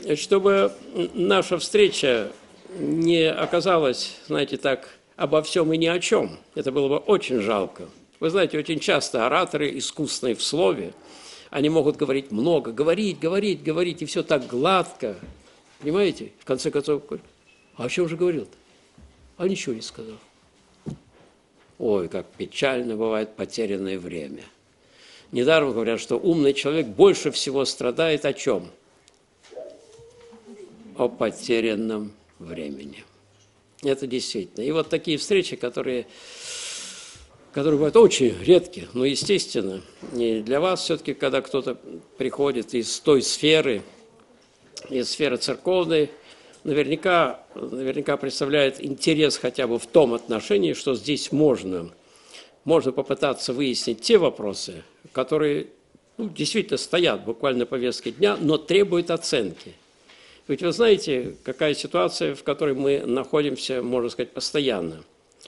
чтобы наша встреча не оказалась, знаете, так, обо всем и ни о чем. Это было бы очень жалко. Вы знаете, очень часто ораторы, искусные в слове, они могут говорить много, говорить, и все так гладко. Понимаете? В конце концов, а о чем же говорил-то? А ничего не сказал. Ой, как печально бывает потерянное время. Недаром говорят, что умный человек больше всего страдает о чем? О потерянном времени. Это действительно. И вот такие встречи, которые бывают очень редкие, но, естественно, не для вас все-таки, когда кто-то приходит из той сферы, из сферы церковной, наверняка представляет интерес хотя бы в том отношении, что здесь можно попытаться выяснить те вопросы, которые действительно стоят буквально на повестке дня, но требуют оценки. Ведь вы знаете, какая ситуация, в которой мы находимся, можно сказать, постоянно.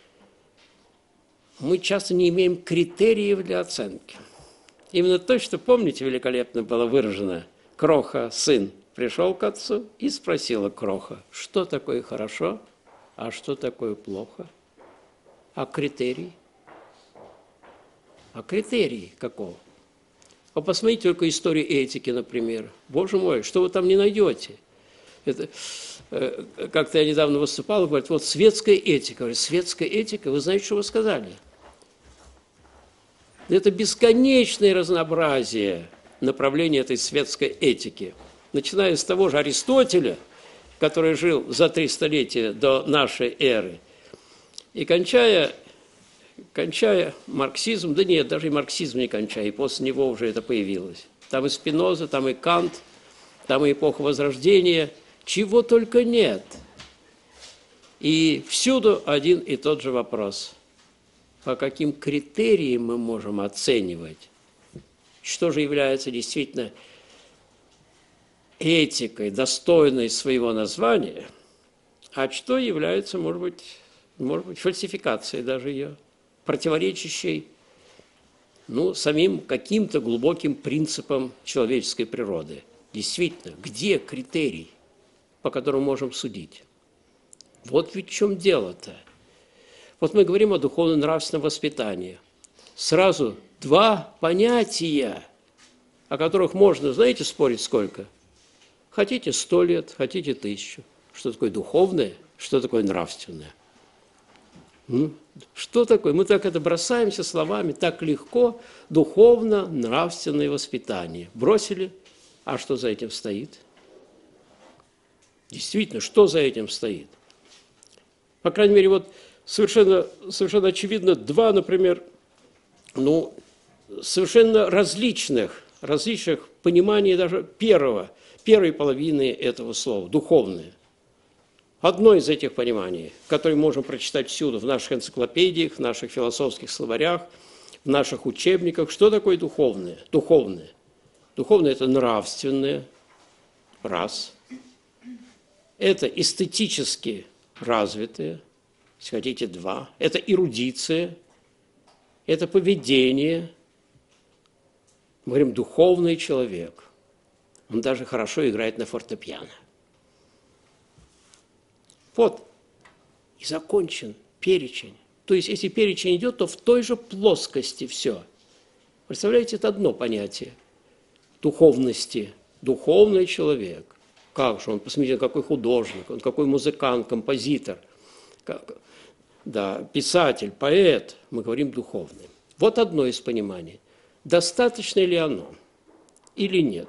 Мы часто не имеем критериев для оценки. Именно то, что, помните, великолепно было выражено, Кроха, сын, пришел к отцу и спросила Кроха, что такое хорошо, а что такое плохо, а критерий? А критерий какого? Вы посмотрите только историю этики, например. Боже мой, что вы там не найдете? Это, как-то я недавно выступал, говорят, вот светская этика. Говорят, светская этика, вы знаете, что вы сказали? Это бесконечное разнообразие направлений этой светской этики. Начиная с того же Аристотеля, который жил за 3 столетия до нашей эры, и кончая марксизм, да нет, даже и марксизм не кончая, и после него уже это появилось. Там и Спиноза, там и Кант, там и эпоха Возрождения, чего только нет. И всюду один и тот же вопрос. По каким критериям мы можем оценивать, что же является действительно этикой, достойной своего названия, а что является, может быть, фальсификацией даже ее, противоречащей, самим каким-то глубоким принципам человеческой природы. Действительно, где критерий, по которому можем судить? Вот ведь в чем дело-то. Вот мы говорим о духовно-нравственном воспитании. Сразу 2 понятия, о которых можно, знаете, спорить сколько? Хотите 100 лет, хотите 1000. Что такое духовное, что такое нравственное? Что такое? Мы так это бросаемся словами, так легко, духовно-нравственное воспитание. Бросили, а что за этим стоит? Действительно, что за этим стоит? По крайней мере, вот совершенно очевидно 2, например, совершенно различных пониманий даже первой половины этого слова, духовное. Одно из этих пониманий, которое мы можем прочитать всюду, в наших энциклопедиях, в наших философских словарях, в наших учебниках, что такое духовное? Духовное. Духовное – это нравственное, раз. Это эстетически развитое, если хотите, 2. Это эрудиция, это поведение. Мы говорим, духовный человек. Он даже хорошо играет на фортепиано. Вот, и закончен перечень. То есть, если перечень идет, то в той же плоскости все. Представляете, это одно понятие духовности. Духовный человек. Как же он? Посмотрите, какой художник, он какой музыкант, композитор, писатель, поэт. Мы говорим духовный. Вот одно из пониманий. Достаточно ли оно или нет?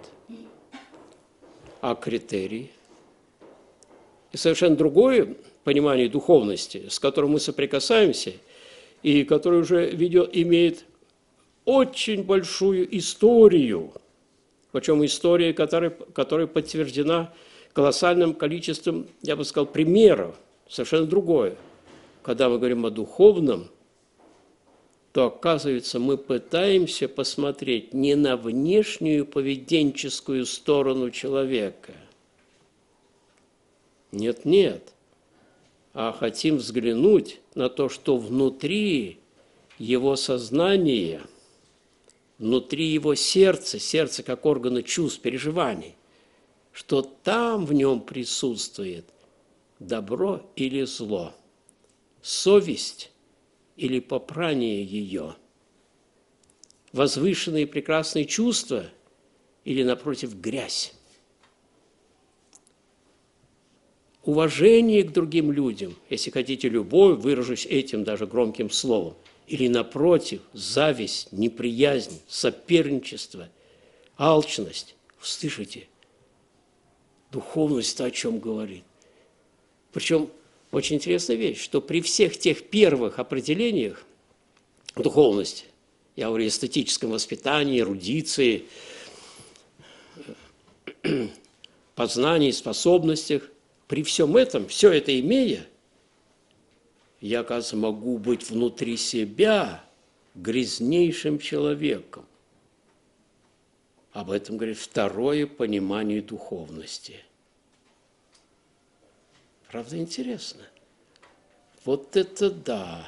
А критерий? И совершенно другое понимание духовности, с которым мы соприкасаемся, и которое уже имеет очень большую историю, причем история, которая подтверждена колоссальным количеством, я бы сказал, примеров, совершенно другое. Когда мы говорим о духовном, то, оказывается, мы пытаемся посмотреть не на внешнюю поведенческую сторону человека. Нет, а хотим взглянуть на то, что внутри его сознания, внутри его сердца как органа чувств, переживаний, что там в нем присутствует добро или зло, совесть или попрание ее, возвышенные прекрасные чувства или, напротив, грязь, уважение к другим людям, если хотите, любовь, выражусь этим даже громким словом, или, напротив, зависть, неприязнь, соперничество, алчность. Слышите? Духовность-то о чем говорит? Причем очень интересная вещь, что при всех тех первых определениях духовности, я говорю о эстетическом воспитании, эрудиции, познании, способностях, при всем этом, все это имея, я, оказывается, могу быть внутри себя грязнейшим человеком. Об этом говорит второе понимание духовности. Правда, интересно? Вот это да!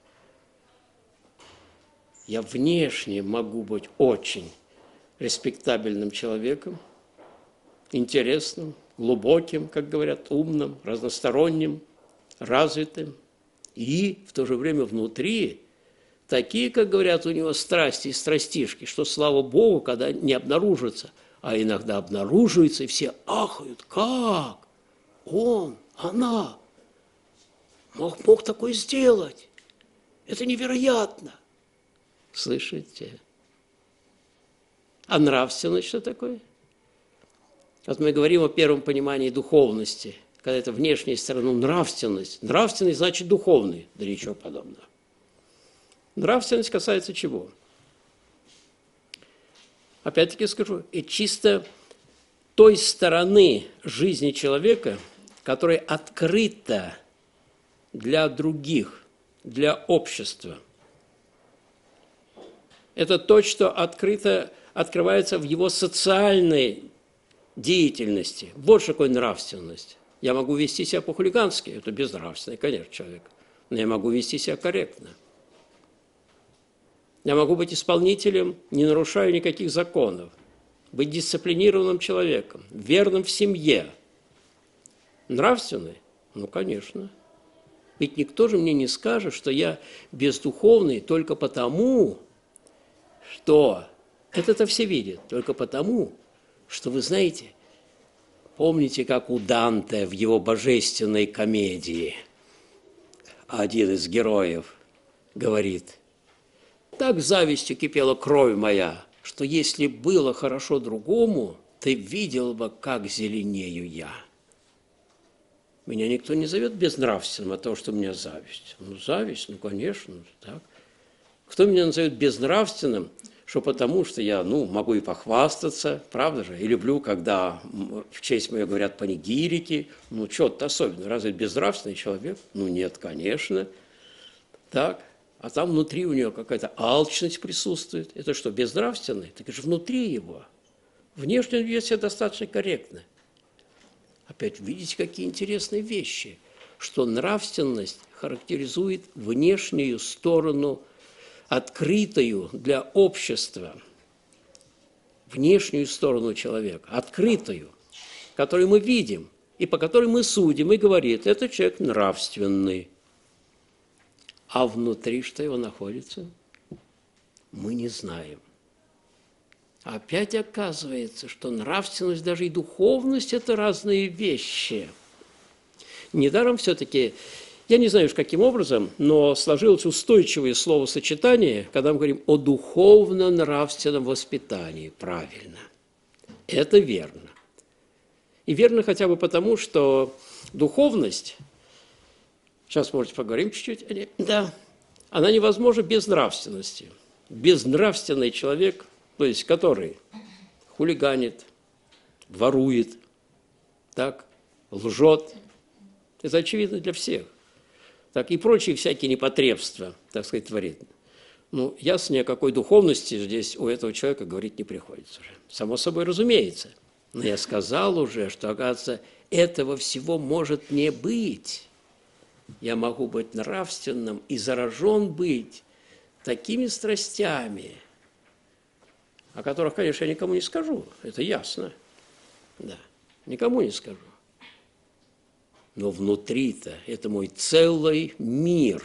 Я внешне могу быть очень респектабельным человеком, интересным, глубоким, как говорят, умным, разносторонним, развитым. И в то же время внутри такие, как говорят, у него страсти и страстишки, что, слава Богу, когда не обнаружится, а иногда обнаруживается, и все ахают, как он, она мог такое сделать. Это невероятно. Слышите? А нравственность что такое? Вот мы говорим о первом понимании духовности, когда это внешняя сторона, нравственность. Нравственность значит духовный, да ничего подобного. Нравственность касается чего? Опять-таки скажу, и чисто той стороны жизни человека, которая открыта для других, для общества. Это то, что открывается в его социальной деятельности. Вот что такое нравственность. Я могу вести себя по-хулигански, это безнравственный, конечно, человек, но я могу вести себя корректно. Я могу быть исполнителем, не нарушая никаких законов, быть дисциплинированным человеком, верным в семье. Нравственный? Ну, конечно. Ведь никто же мне не скажет, что я бездуховный только потому, что это-то все видят, только потому, что вы знаете, помните, как у Данте в его божественной комедии один из героев говорит: «Так завистью кипела кровь моя, что если было хорошо другому, ты видел бы, как зеленею я». Меня никто не зовет безнравственным от того, что у меня зависть. Ну, зависть, ну, конечно, так. Кто меня назовет безнравственным, что потому, что я, могу и похвастаться, правда же, и люблю, когда в честь мою говорят панигирики, что-то особенное, разве безнравственный человек? Ну, нет, конечно, так, а там внутри у него какая-то алчность присутствует, это что, безнравственный? Так это же внутри его, внешне он ведет себя достаточно корректно. Опять видите, какие интересные вещи, что нравственность характеризует внешнюю сторону, открытую для общества, внешнюю сторону человека, открытую, которую мы видим, и по которой мы судим, и говорит, это человек нравственный. А внутри что его находится, мы не знаем. Опять оказывается, что нравственность, даже и духовность – это разные вещи. Недаром все-таки, я не знаю уж каким образом, но сложилось устойчивое словосочетание, когда мы говорим о духовно-нравственном воспитании. Правильно. Это верно. И верно хотя бы потому, что духовность, сейчас, может, поговорим чуть-чуть, да, она невозможна без нравственности. Безнравственный человек, то есть который хулиганит, ворует, так, лжет, это очевидно для всех. Так, и прочие всякие непотребства, так сказать, творит. Ясно, ни о какой духовности здесь у этого человека говорить не приходится уже. Само собой разумеется. Но я сказал уже, что, оказывается, этого всего может не быть. Я могу быть нравственным и заражен быть такими страстями, о которых, конечно, я никому не скажу, это ясно. Да. Никому не скажу. Но внутри-то это мой целый мир.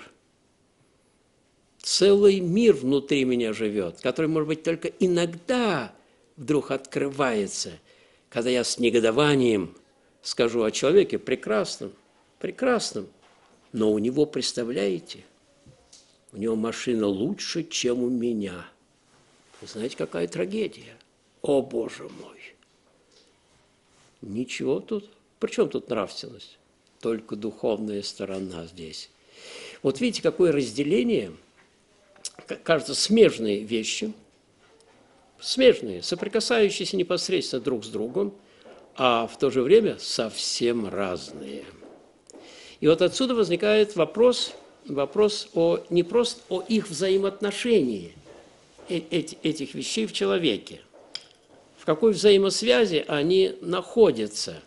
Целый мир внутри меня живет, который, может быть, только иногда вдруг открывается, когда я с негодованием скажу о человеке прекрасном, прекрасном, но у него, представляете, у него машина лучше, чем у меня. Вы знаете, какая трагедия? О, Боже мой! Ничего тут. При чем тут нравственность? Только духовная сторона здесь. Вот видите, какое разделение. Кажется, смежные вещи, смежные, соприкасающиеся непосредственно друг с другом, а в то же время совсем разные. И вот отсюда возникает вопрос не просто о их взаимоотношении, этих вещей в человеке. В какой взаимосвязи они находятся,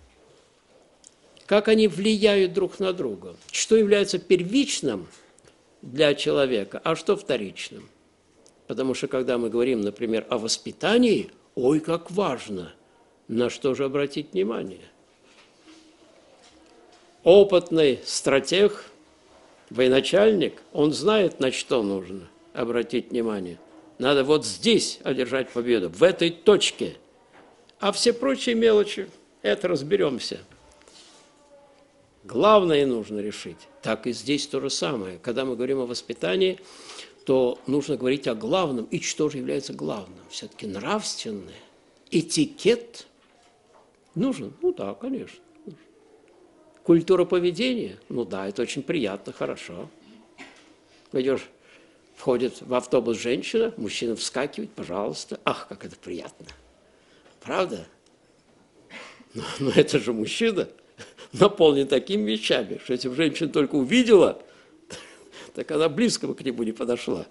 как они влияют друг на друга, что является первичным для человека, а что вторичным. Потому что, когда мы говорим, например, о воспитании, ой, как важно, на что же обратить внимание. Опытный стратег, военачальник, он знает, на что нужно обратить внимание. Надо вот здесь одержать победу, в этой точке. А все прочие мелочи, это разберемся. Главное нужно решить. Так и здесь то же самое. Когда мы говорим о воспитании, то нужно говорить о главном. И что же является главным? Все-таки нравственное. Этикет нужен? Ну да, конечно. Культура поведения? Ну да, это очень приятно, хорошо. Пойдешь, входит в автобус женщина, мужчина вскакивает, пожалуйста. Ах, как это приятно. Правда? Но это же мужчина наполнен такими вещами, что если бы женщина только увидела, так она близко бы к нему не подошла.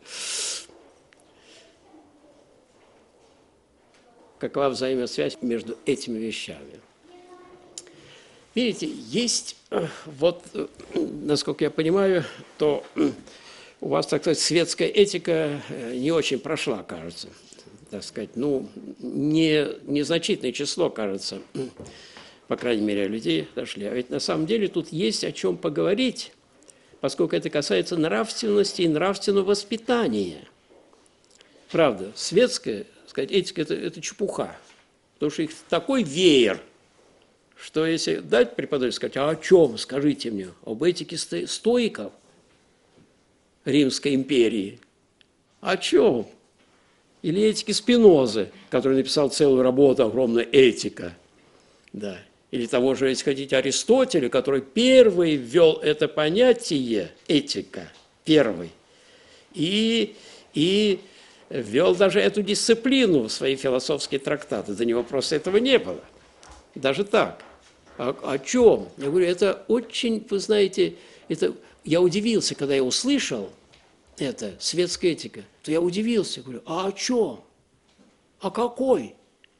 Какова взаимосвязь между этими вещами? Видите, есть, вот, насколько я понимаю, то у вас, так сказать, светская этика не очень прошла, кажется. Так сказать, ну, незначительное число, кажется, по крайней мере, людей дошли. А ведь на самом деле тут есть о чем поговорить, поскольку это касается нравственности и нравственного воспитания. Правда, светская, так сказать, этика – это чепуха, потому что их такой веер, что если дать преподавателю сказать, а о чем, скажите мне, об этике стоиков Римской империи, о чем? Или этике Спинозы, который написал целую работу «Огромная этика», да. Или того же, если хотите, Аристотеля, который первый ввел это понятие этика, первый, и ввел даже эту дисциплину в свои философские трактаты. До него просто этого не было. Даже так. О чем? Я говорю, это очень, вы знаете, это я удивился, когда я услышал это, светская этика, то я удивился, говорю, а о чем? О какой?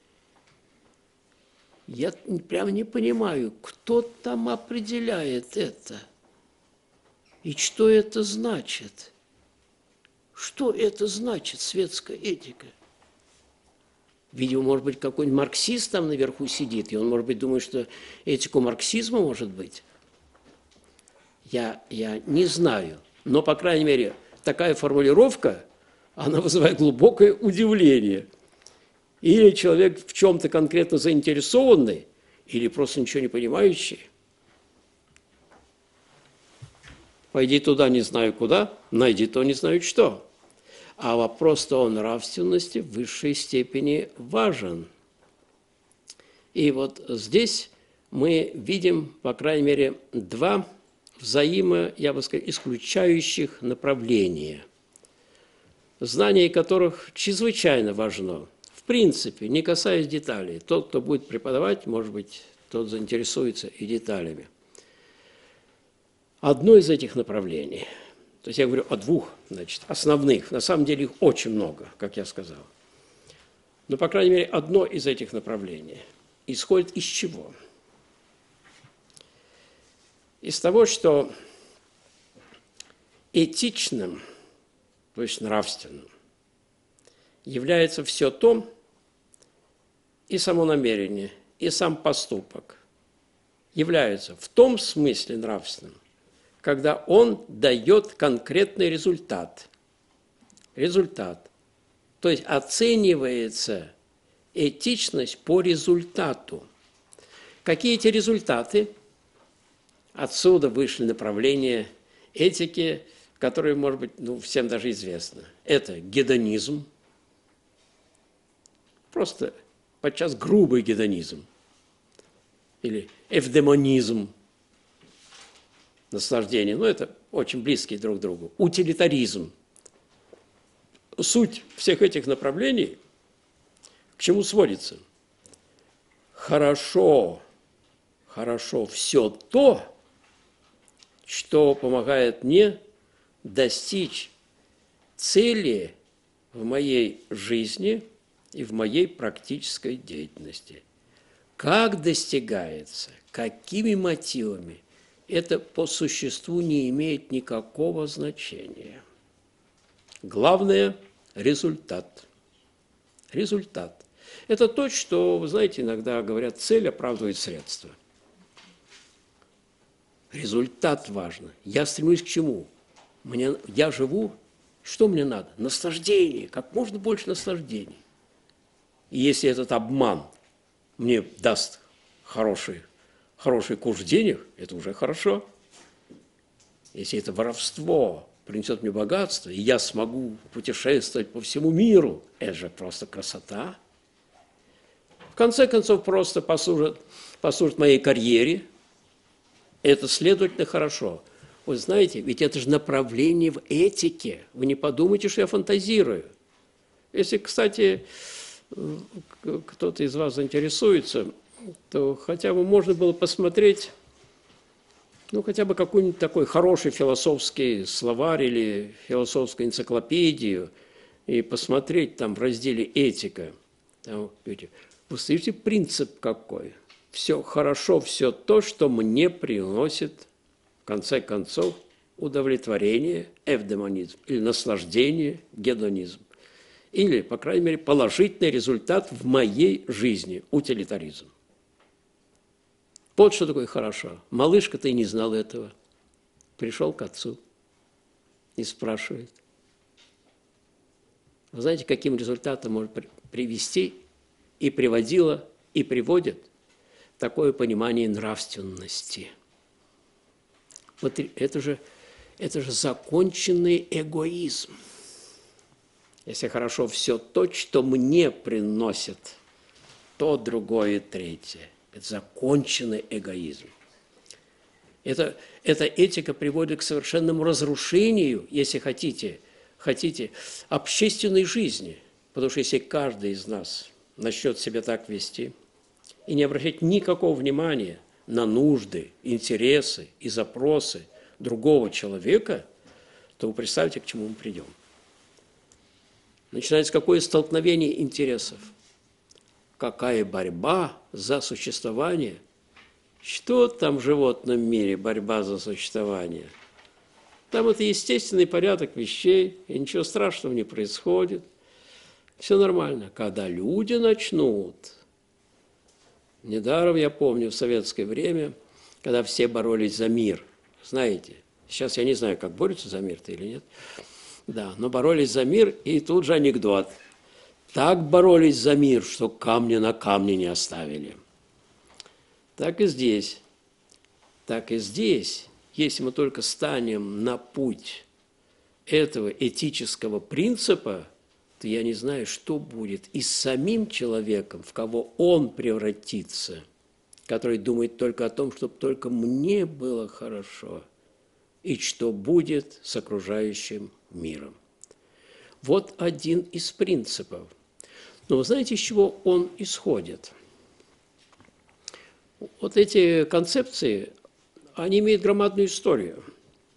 Я прямо не понимаю, кто там определяет это и что это значит. Что это значит, светская этика? Видимо, может быть, какой-нибудь марксист там наверху сидит, и он, может быть, думает, что этику марксизма может быть. Я не знаю, но, по крайней мере, такая формулировка, она вызывает глубокое удивление. Или человек в чем-то конкретно заинтересованный, или просто ничего не понимающий. Пойди туда, не знаю куда, найди то, не знаю что. А вопрос-то о нравственности в высшей степени важен. И вот здесь мы видим, по крайней мере, два я бы сказал, исключающих направления, знание которых чрезвычайно важно. В принципе, не касаясь деталей. Тот, кто будет преподавать, может быть, тот заинтересуется и деталями. Одно из этих направлений, то есть я говорю о двух, значит, основных, на самом деле их очень много, как я сказал. Но, по крайней мере, одно из этих направлений исходит из чего? Из того, что этичным, то есть нравственным, является все то, и само намерение, и сам поступок являются в том смысле нравственным, когда он дает конкретный результат. Результат. То есть оценивается этичность по результату. Какие эти результаты? Отсюда вышли направления этики, которые, может быть, всем даже известны. Это гедонизм, просто подчас грубый гедонизм, или эвдемонизм, наслаждение, это очень близкие друг к другу. Утилитаризм. Суть всех этих направлений к чему сводится? Хорошо все то, что помогает мне достичь цели в моей жизни и в моей практической деятельности. Как достигается, какими мотивами, это по существу не имеет никакого значения. Главное – результат. Результат. Это то, что, вы знаете, иногда говорят, цель оправдывает средства. Результат важен. Я стремлюсь к чему? Я живу, что мне надо? Наслаждение, как можно больше наслаждений. И если этот обман мне даст хороший курс денег, это уже хорошо. Если это воровство принесет мне богатство, и я смогу путешествовать по всему миру, это же просто красота. В конце концов, просто послужит моей карьере. Это, следовательно, хорошо. Вы знаете, ведь это же направление в этике. Вы не подумайте, что я фантазирую. Если, кстати, кто-то из вас заинтересуется, то хотя бы можно было посмотреть, хотя бы какой-нибудь такой хороший философский словарь или философскую энциклопедию и посмотреть там в разделе «Этика». Там, видите, вы слышите, принцип какой? Все хорошо, все то, что мне приносит, в конце концов, удовлетворение, эвдемонизм, или наслаждение, гедонизм. Или, по крайней мере, положительный результат в моей жизни, утилитаризм. Вот что такое хорошо. Малышка-то и не знал этого. Пришел к отцу и спрашивает. Вы знаете, каким результатом может привести и приводило, и приводит такое понимание нравственности? Вот это же законченный эгоизм. Если хорошо все то, что мне приносит то, другое, третье. Это законченный эгоизм. Эта этика приводит к совершенному разрушению, если хотите, общественной жизни. Потому что если каждый из нас начнет себя так вести и не обращать никакого внимания на нужды, интересы и запросы другого человека, то вы представьте, к чему мы придем. Начинается какое столкновение интересов. Какая борьба за существование? Что там в животном мире борьба за существование? Там это естественный порядок вещей, и ничего страшного не происходит. Все нормально. Когда люди начнут, недаром я помню в советское время, когда все боролись за мир, знаете, сейчас я не знаю, как борются за мир-то или нет, да, но боролись за мир, и тут же анекдот. Так боролись за мир, что камня на камне не оставили. Так и здесь. Если мы только станем на путь этого этического принципа, то я не знаю, что будет и с самим человеком, в кого он превратится, который думает только о том, чтобы только мне было хорошо, и что будет с окружающим миром. Вот один из принципов. Но вы знаете, из чего он исходит? Вот эти концепции, они имеют громадную историю.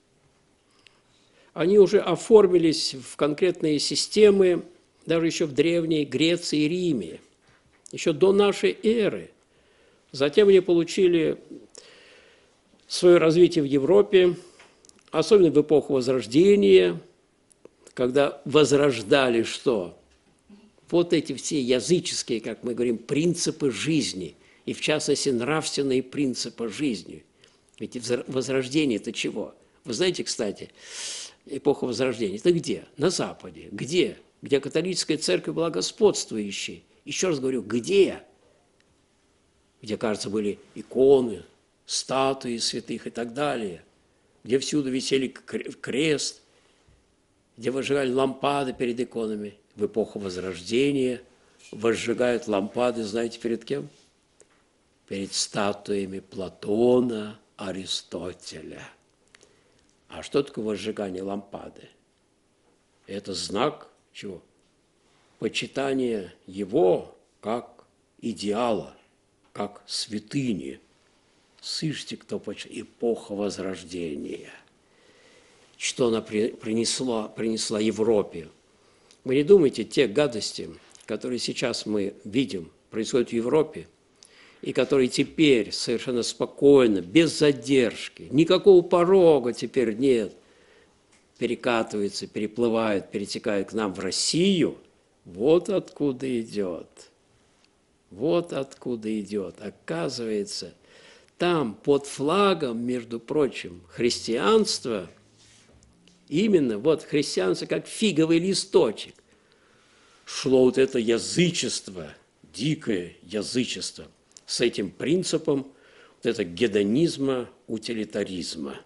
Они уже оформились в конкретные системы, даже еще в Древней Греции и Риме, еще до нашей эры. Затем они получили свое развитие в Европе, особенно в эпоху Возрождения, когда возрождали что? Вот эти все языческие, как мы говорим, принципы жизни. и, в частности, нравственные принципы жизни. Ведь возрождение – это чего? Вы знаете, кстати, эпоха Возрождения – это где? На Западе. Где? Где католическая церковь была господствующей. Еще раз говорю, где? Где, кажется, были иконы, статуи святых и так далее. Где всюду висели крест, где возжигали лампады перед иконами. В эпоху Возрождения возжигают лампады, знаете, перед кем? Перед статуями Платона, Аристотеля. А что такое возжигание лампады? Это знак чего? Почитания его как идеала, как святыни. Слышите, кто почитает? Эпоха Возрождения. Что она принесла Европе? Вы не думайте, те гадости, которые сейчас мы видим, происходят в Европе, и которые теперь совершенно спокойно, без задержки, никакого порога теперь нет, перекатываются, переплывают, перетекают к нам в Россию, вот откуда идет. Вот откуда идет. Оказывается, там под флагом, между прочим, христианства, именно вот христианство как фиговый листочек, шло вот это язычество, дикое язычество, с этим принципом вот это гедонизма, утилитаризма.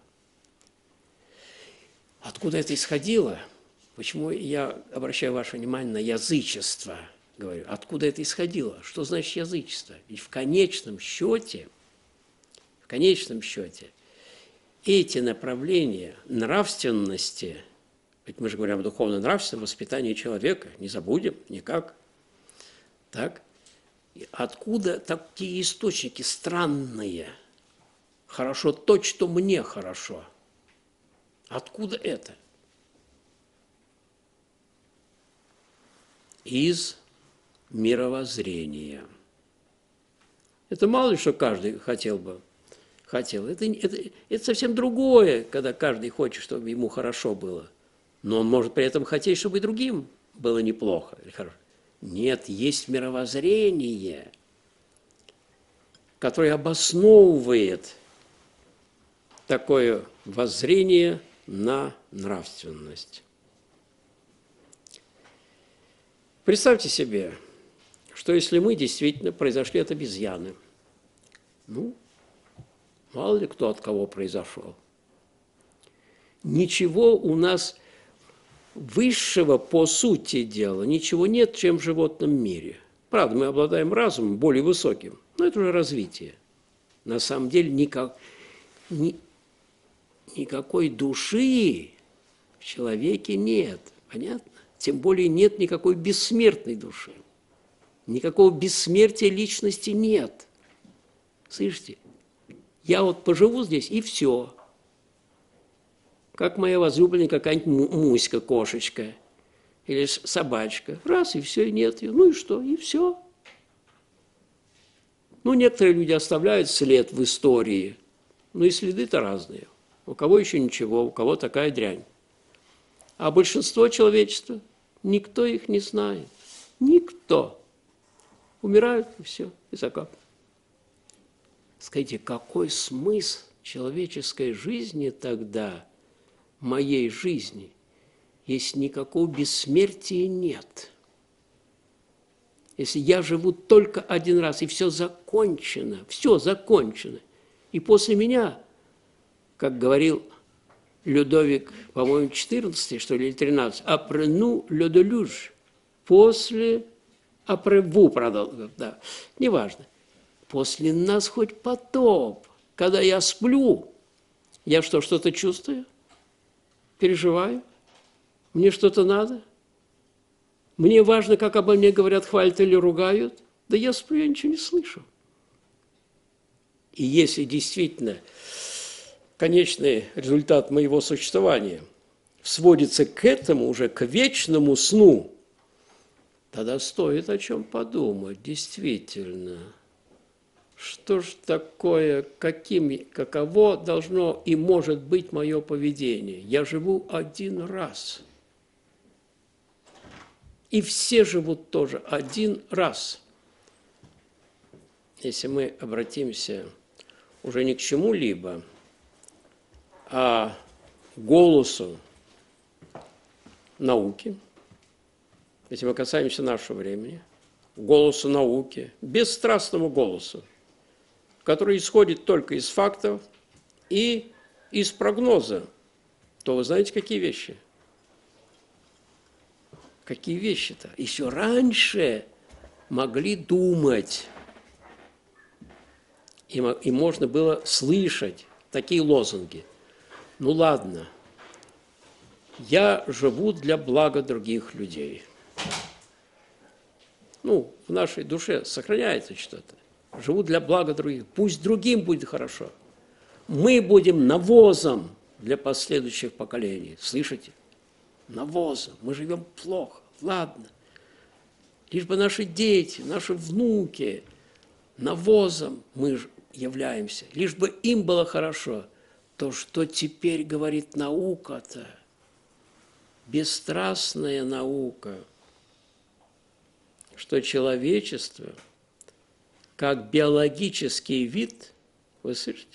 Откуда это исходило? Почему я обращаю ваше внимание на язычество? Говорю, откуда это исходило? Что значит язычество? Ведь в конечном счете, эти направления нравственности, ведь мы же говорим о духовно-нравственном воспитании человека, не забудем никак, так? Откуда такие источники странные? Хорошо то, что мне хорошо. Откуда это? Из мировоззрения. Это мало ли что каждый хотел. Это совсем другое, когда каждый хочет, чтобы ему хорошо было. Но он может при этом хотеть, чтобы и другим было неплохо или хорошо. Нет, есть мировоззрение, которое обосновывает такое воззрение на нравственность. Представьте себе, что если мы действительно произошли от обезьяны, мало ли кто от кого произошел, ничего у нас высшего по сути дела, ничего нет, чем в животном мире. Правда, мы обладаем разумом более высоким, но это уже развитие. На самом деле никакой души в человеке нет, понятно? Тем более нет никакой бессмертной души. Никакого бессмертия личности нет. Слышите? Я вот поживу здесь, и все. Как моя возлюбленная какая-нибудь Муська, кошечка, или собачка. Раз, и все, и нет ее. Ну и что? И все. Некоторые люди оставляют след в истории, но и следы-то разные. У кого еще ничего, у кого такая дрянь. А большинство человечества, никто их не знает. Никто. Умирают, и все, и закапывают. Скажите, какой смысл человеческой жизни тогда, моей жизни, если никакого бессмертия нет? Если я живу только один раз, и все закончено, и после меня, как говорил Людовик, по-моему, 14, что ли, или 13, «Après nous le déluge», после «Après vous», продолжил, да, неважно. После нас хоть потоп. Когда я сплю, я что-то чувствую? Переживаю? Мне что-то надо? Мне важно, как обо мне говорят, хвалят или ругают? Да я сплю, я ничего не слышу. И если действительно конечный результат моего существования сводится к этому, уже к вечному сну, тогда стоит о чем подумать, действительно. Что ж такое, каково должно и может быть мое поведение? Я живу один раз. И все живут тоже один раз. если мы обратимся уже не к чему-либо, а к голосу науки, если мы касаемся нашего времени, голосу науки, бесстрастному голосу, который исходит только из фактов и из прогноза, то вы знаете, какие вещи? Какие вещи-то? Еще раньше могли думать, и можно было слышать такие лозунги. Ну ладно, я живу для блага других людей. Ну, в нашей душе сохраняется что-то. Живу для блага других. Пусть другим будет хорошо. Мы будем навозом для последующих поколений. Слышите? Навозом. Мы живем плохо. Ладно. Лишь бы наши дети, наши внуки навозом мы являемся. Лишь бы им было хорошо. То, что теперь говорит наука-то, бесстрастная наука, что человечество, как биологический вид, вы слышите,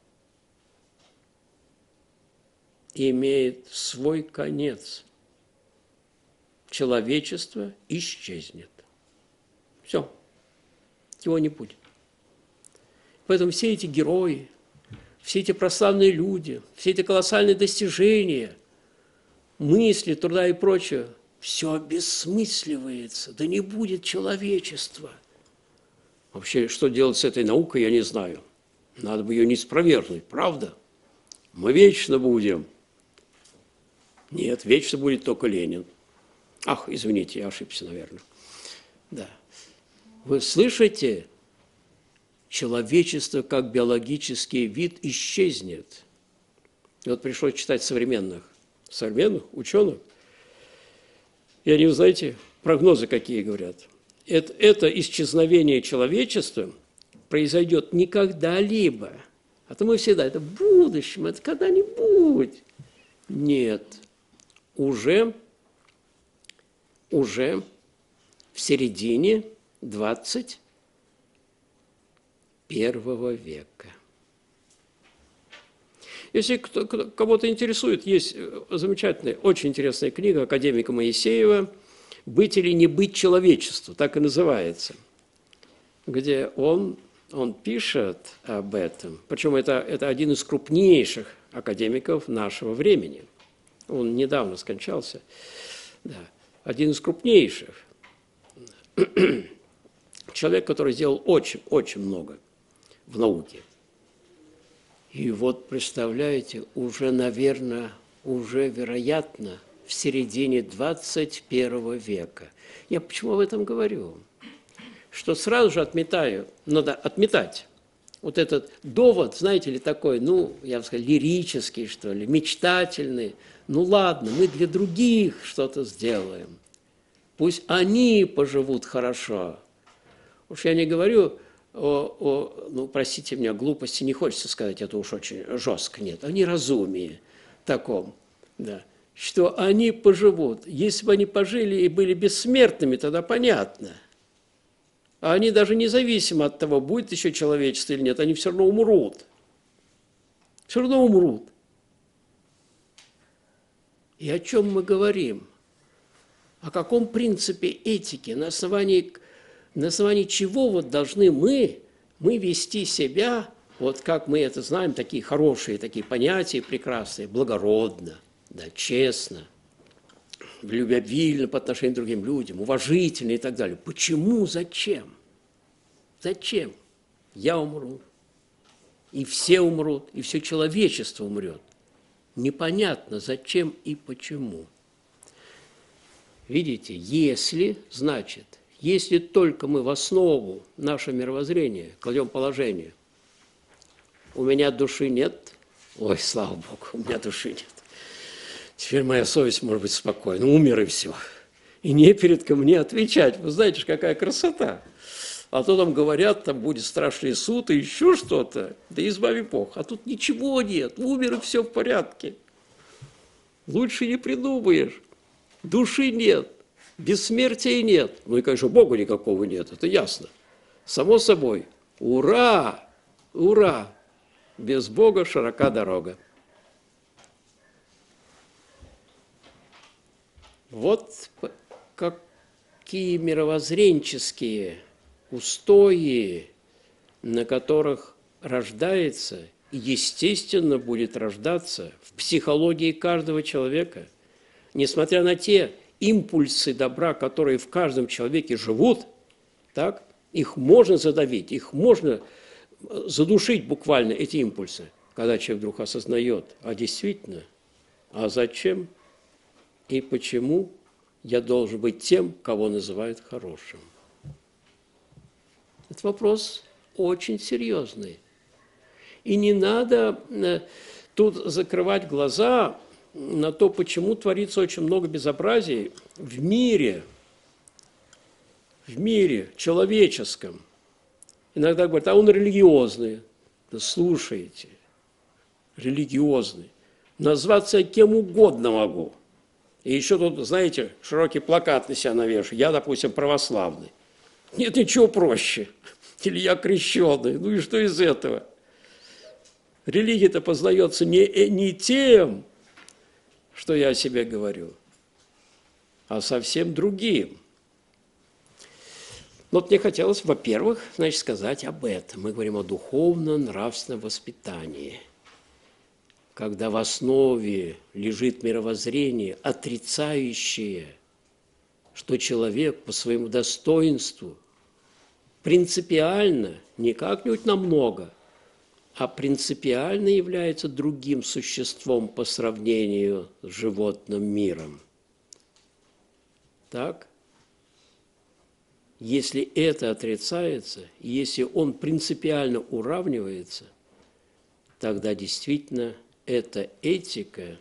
имеет свой конец. Человечество исчезнет. Все. Его не будет. Поэтому все эти герои, все эти прославленные люди, все эти колоссальные достижения, мысли, труда и прочее, все обессмысливается. Да не будет человечества. Вообще, что делать с этой наукой, я не знаю. Надо бы ее не спровергнуть, правда? Мы вечно будем. Нет, вечно будет только Ленин. Ах, извините, я ошибся, наверное. Да. Вы слышите? Человечество как биологический вид исчезнет. И вот пришлось читать современных ученых. И они, знаете, прогнозы какие говорят. Это исчезновение человечества произойдет не когда-либо. А то мы всегда, это в будущем, это когда-нибудь. Нет, уже в середине 21 века. Если кого-то интересует, есть замечательная, очень интересная книга академика Моисеева «Быть или не быть человечеству», так и называется, где он пишет об этом. Причем это один из крупнейших академиков нашего времени. Он недавно скончался. Да, один из крупнейших. Человек, который сделал очень много в науке. И вот, представляете, вероятно, в середине 21 века. Я почему об этом говорю? Что сразу же надо отметать вот этот довод, знаете ли, такой, я бы сказал, лирический, что ли, мечтательный. Ну ладно, мы для других что-то сделаем. Пусть они поживут хорошо. Уж я не говорю простите меня, глупости не хочется сказать, это уж очень жестко, нет, о неразумии таком, да, что они поживут. Если бы они пожили и были бессмертными, тогда понятно. А они даже независимо от того, будет еще человечество или нет, они все равно умрут. Все равно умрут. И о чем мы говорим? О каком принципе этики, на основании чего должны мы вести себя, вот как мы это знаем, такие хорошие, такие понятия прекрасные, благородно, да, честно, любвеобильно по отношению к другим людям, уважительно и так далее. Почему? Зачем? Зачем? Я умру, и все умрут, и все человечество умрет. Непонятно, зачем и почему. Видите, если только мы в основу нашего мировоззрения кладем положение, у меня души нет, ой, слава Богу, у меня души нет. Теперь моя совесть может быть спокойна, умер и все. И не перед ко мне отвечать. Вы знаете, какая красота. А то там говорят, там будет страшный суд и еще что-то. Да избави Бог. А тут ничего нет, умер и все в порядке. Лучше не придумаешь. Души нет. Бессмертия нет. Ну и, конечно, Бога никакого нет, это ясно. Само собой. Ура! Ура! Без Бога широка дорога. Вот какие мировоззренческие устои, на которых рождается и, естественно, будет рождаться в психологии каждого человека, несмотря на те импульсы добра, которые в каждом человеке живут, так, их можно задавить, их можно задушить буквально, эти импульсы, когда человек вдруг осознает, а действительно, а зачем и почему я должен быть тем, кого называют хорошим. Это вопрос очень серьезный. И не надо тут закрывать глаза на то, почему творится очень много безобразий в мире человеческом. Иногда говорят, а он религиозный. Да слушайте, религиозный. Назваться я кем угодно могу. И еще тут, знаете, широкий плакат на себя навешу. Я, допустим, православный. Нет ничего проще. Или я крещеный. Ну и что из этого? Религия-то познается не тем, что я о себе говорю, а совсем другим. Вот мне хотелось, во-первых, значит, сказать об этом. Мы говорим о духовно-нравственном воспитании, когда в основе лежит мировоззрение, отрицающее, что человек по своему достоинству принципиально, не как-нибудь намного, а принципиально является другим существом по сравнению с животным миром. Так? Если это отрицается, если он принципиально уравнивается, тогда действительно эта этика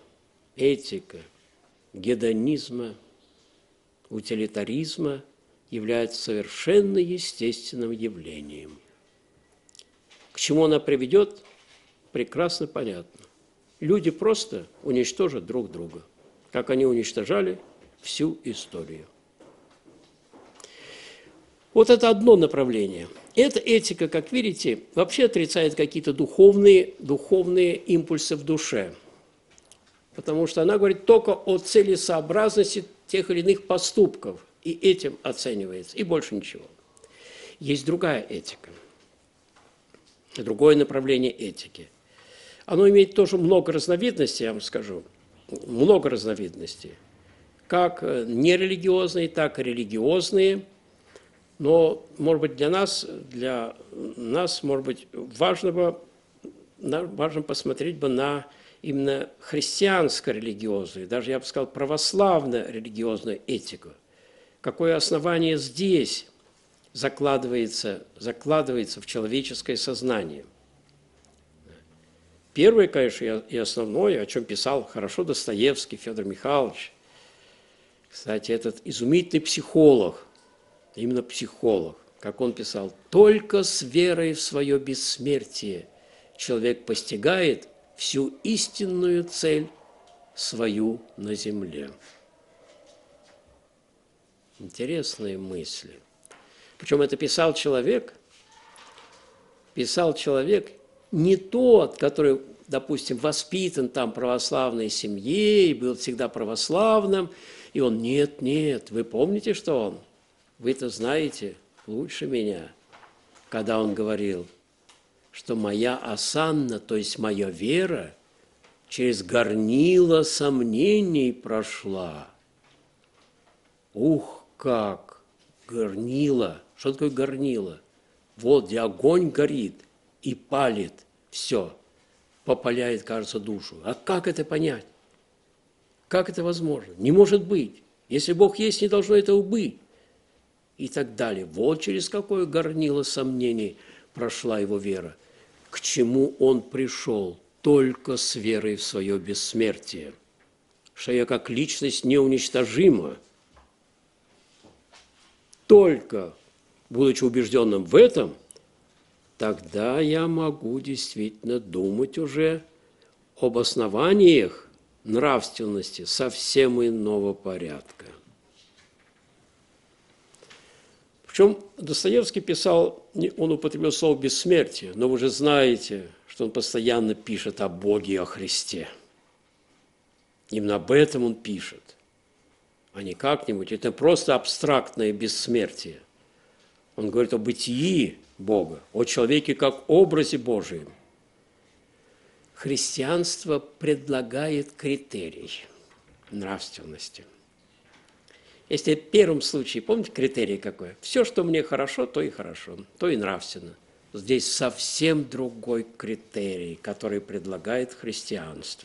гедонизма, утилитаризма является совершенно естественным явлением. К чему она приведет, прекрасно понятно. Люди просто уничтожат друг друга, как они уничтожали всю историю. Вот это одно направление. Эта этика, как видите, вообще отрицает какие-то духовные импульсы в душе, потому что она говорит только о целесообразности тех или иных поступков, и этим оценивается, и больше ничего. Есть другая этика, другое направление этики. Оно имеет тоже много разновидностей, я вам скажу, много разновидностей, как нерелигиозные, так и религиозные. Но, может быть, для нас, может быть, важно посмотреть бы на именно христианско-религиозную, даже, я бы сказал, православно-религиозную этику. Какое основание здесь закладывается в человеческое сознание? Первое, конечно, и основное, о чем писал хорошо Достоевский Федор Михайлович. Кстати, этот изумительный психолог, именно психолог, как он писал, только с верой в свое бессмертие человек постигает всю истинную цель свою на земле. Интересные мысли. Причем это писал человек не тот, который, допустим, воспитан там в православной семье и был всегда православным, и он, нет, вы помните, что он? Вы-то знаете лучше меня, когда он говорил, что моя осанна, то есть моя вера, через горнило сомнений прошла. Ух, как! Горнило! Что такое горнило? Вот где огонь горит и палит все, попаляет, кажется, душу. А как это понять? Как это возможно? Не может быть. Если Бог есть, не должно этого быть. И так далее. Вот через какое горнило сомнений прошла его вера. К чему он пришел? Только с верой в свое бессмертие. Что я как личность неуничтожима. Только, будучи убежденным в этом, тогда я могу действительно думать уже об основаниях нравственности совсем иного порядка. Причем Достоевский писал, он употребил слово «бессмертие», но вы же знаете, что он постоянно пишет о Боге и о Христе. Именно об этом он пишет, а не как-нибудь. Это просто абстрактное бессмертие. Он говорит о бытии Бога, о человеке как образе Божьем. Христианство предлагает критерий нравственности. Если в первом случае, помните критерий какой? Все, что мне хорошо, то и хорошо, то и нравственно. Здесь совсем другой критерий, который предлагает христианство.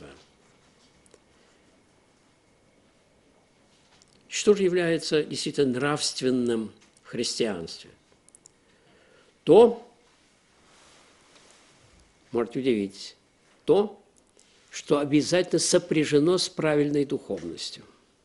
Что же является действительно нравственным в христианстве? То, можете удивиться, то, что обязательно сопряжено с правильной духовностью.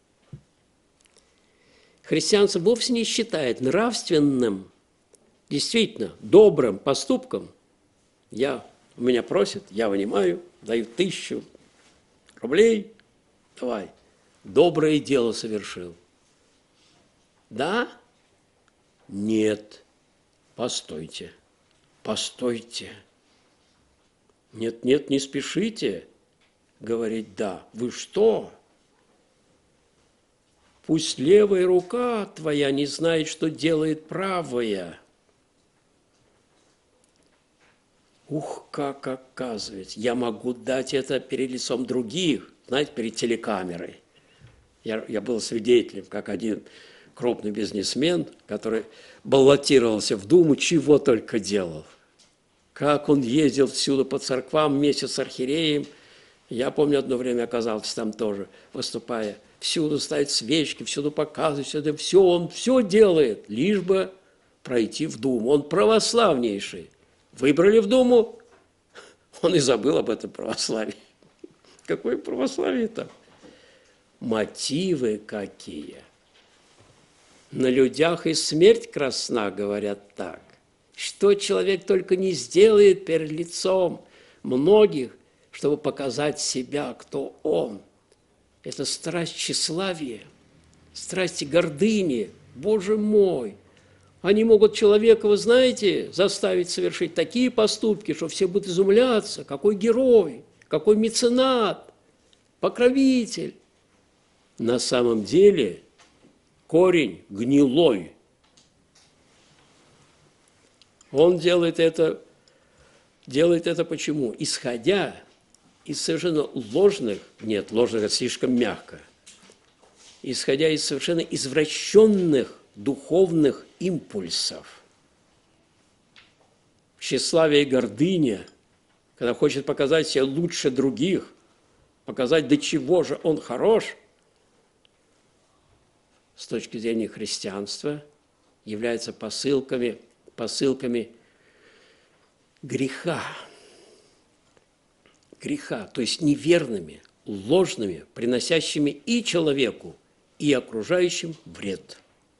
Христианство вовсе не считает нравственным, действительно добрым поступком. У меня просят, я вынимаю, даю 1000 рублей, давай, доброе дело совершил. Да? Нет. Постойте, постойте. Нет, не спешите говорить «да». Вы что? Пусть левая рука твоя не знает, что делает правая. Ух, как оказывается, я могу дать это перед лицом других, знаете, перед телекамерой. Я был свидетелем, как один крупный бизнесмен, который баллотировался в Думу, чего только делал. Как он ездил всюду по церквам вместе с архиереем. Я помню, одно время оказался там тоже, выступая. Всюду ставит свечки, всюду показывает, он все делает, лишь бы пройти в Думу. Он православнейший. Выбрали в Думу, он и забыл об этом православии. Какое православие там? Мотивы какие? На людях и смерть красна, говорят так. Что человек только не сделает перед лицом многих, чтобы показать себя, кто он. Это страсть тщеславия, страсти гордыни. Боже мой! Они могут человека, вы знаете, заставить совершить такие поступки, что все будут изумляться. Какой герой, какой меценат, покровитель. На самом деле корень гнилой. Он делает это почему? Исходя из совершенно ложных это слишком мягко, исходя из совершенно извращенных духовных импульсов. Тщеславие и гордыня, когда хочет показать себя лучше других, показать, до чего же он хорош, с точки зрения христианства, являются посылками греха, то есть неверными, ложными, приносящими и человеку, и окружающим вред.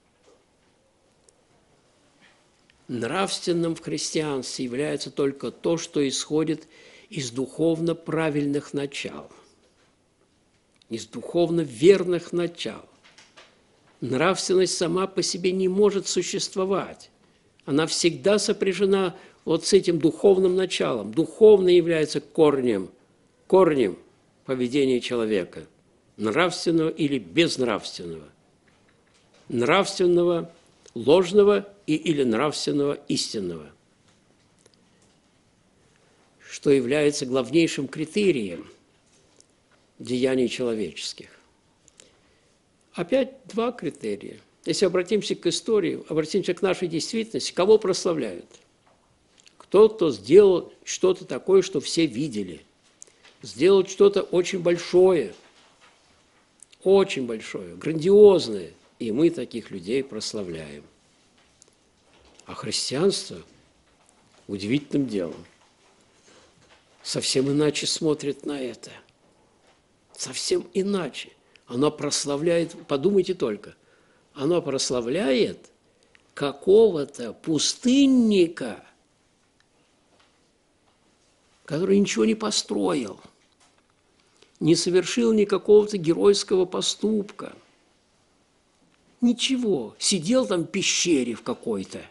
Нравственным в христианстве является только то, что исходит из духовно правильных начал, из духовно верных начал. Нравственность сама по себе не может существовать. Она всегда сопряжена вот с этим духовным началом. Духовное является корнем поведения человека, нравственного или безнравственного, нравственного ложного или нравственного истинного, что является главнейшим критерием деяний человеческих. Опять два критерия. Если обратимся к истории, обратимся к нашей действительности, кого прославляют? Кто-то сделал что-то такое, что все видели. Сделал что-то очень большое, грандиозное, и мы таких людей прославляем. А христианство удивительным делом совсем иначе смотрит на это. Совсем иначе. Оно прославляет, подумайте только, оно прославляет какого-то пустынника, который ничего не построил, не совершил никакого-то геройского поступка. Ничего, сидел там в пещере в какой-то.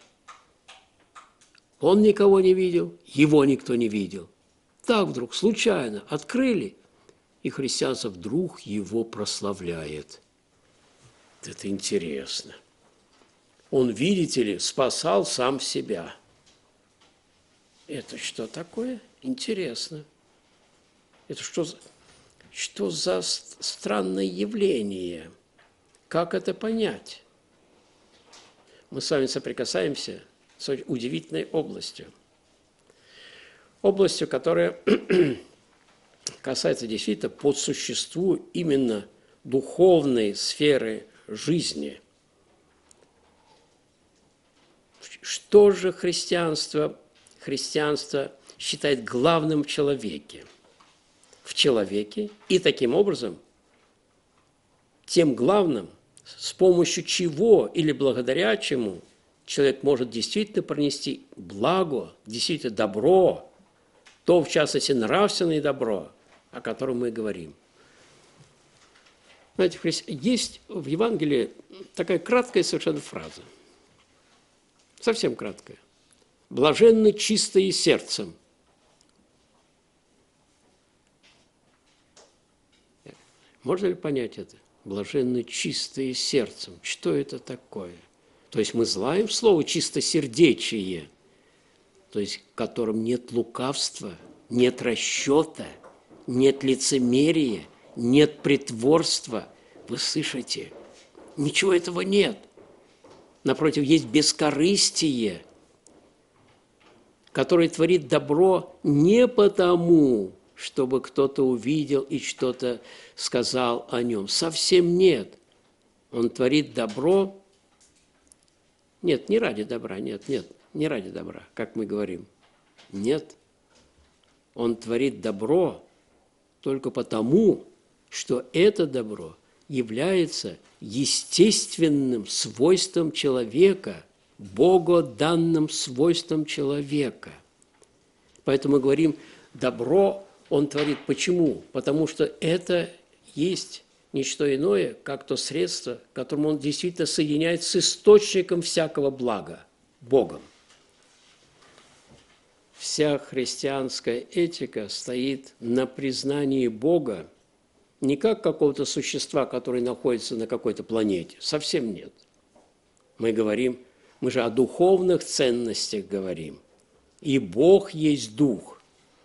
Он никого не видел, его никто не видел. Так вдруг, случайно, открыли, и христианство вдруг его прославляет. Это интересно. Он, видите ли, спасал сам себя. Это что такое? Интересно. Это что за странное явление? Как это понять? Мы с вами соприкасаемся с удивительной областью. Областью, которая касается действительно по существу именно духовной сферы жизни. Что же христианство считает главным в человеке? В человеке и таким образом, тем главным, с помощью чего или благодаря чему человек может действительно пронести благо, действительно добро, то, в частности, нравственное добро, о котором мы говорим. Знаете, есть в Евангелии такая краткая совершенно фраза, совсем краткая. «Блаженны чистые сердцем». Можно ли понять это? Блаженны чистые сердцем. Что это такое? То есть мы знаем слово чистосердечие, то есть в котором нет лукавства, нет расчета, нет лицемерия, нет притворства. Вы слышите? Ничего этого нет. Напротив, есть бескорыстие, которое творит добро не потому, чтобы кто-то увидел и что-то сказал о нем. Совсем нет. Он творит добро. Нет, не ради добра, нет, не ради добра, как мы говорим. Нет. Он творит добро только потому, что это добро является естественным свойством человека, богоданным свойством человека. Поэтому мы говорим, добро он творит. Почему? Потому что это есть не что иное, как то средство, которым он действительно соединяет с источником всякого блага, Богом. Вся христианская этика стоит на признании Бога не как какого-то существа, которое находится на какой-то планете. Совсем нет. Мы же о духовных ценностях говорим. И Бог есть Дух.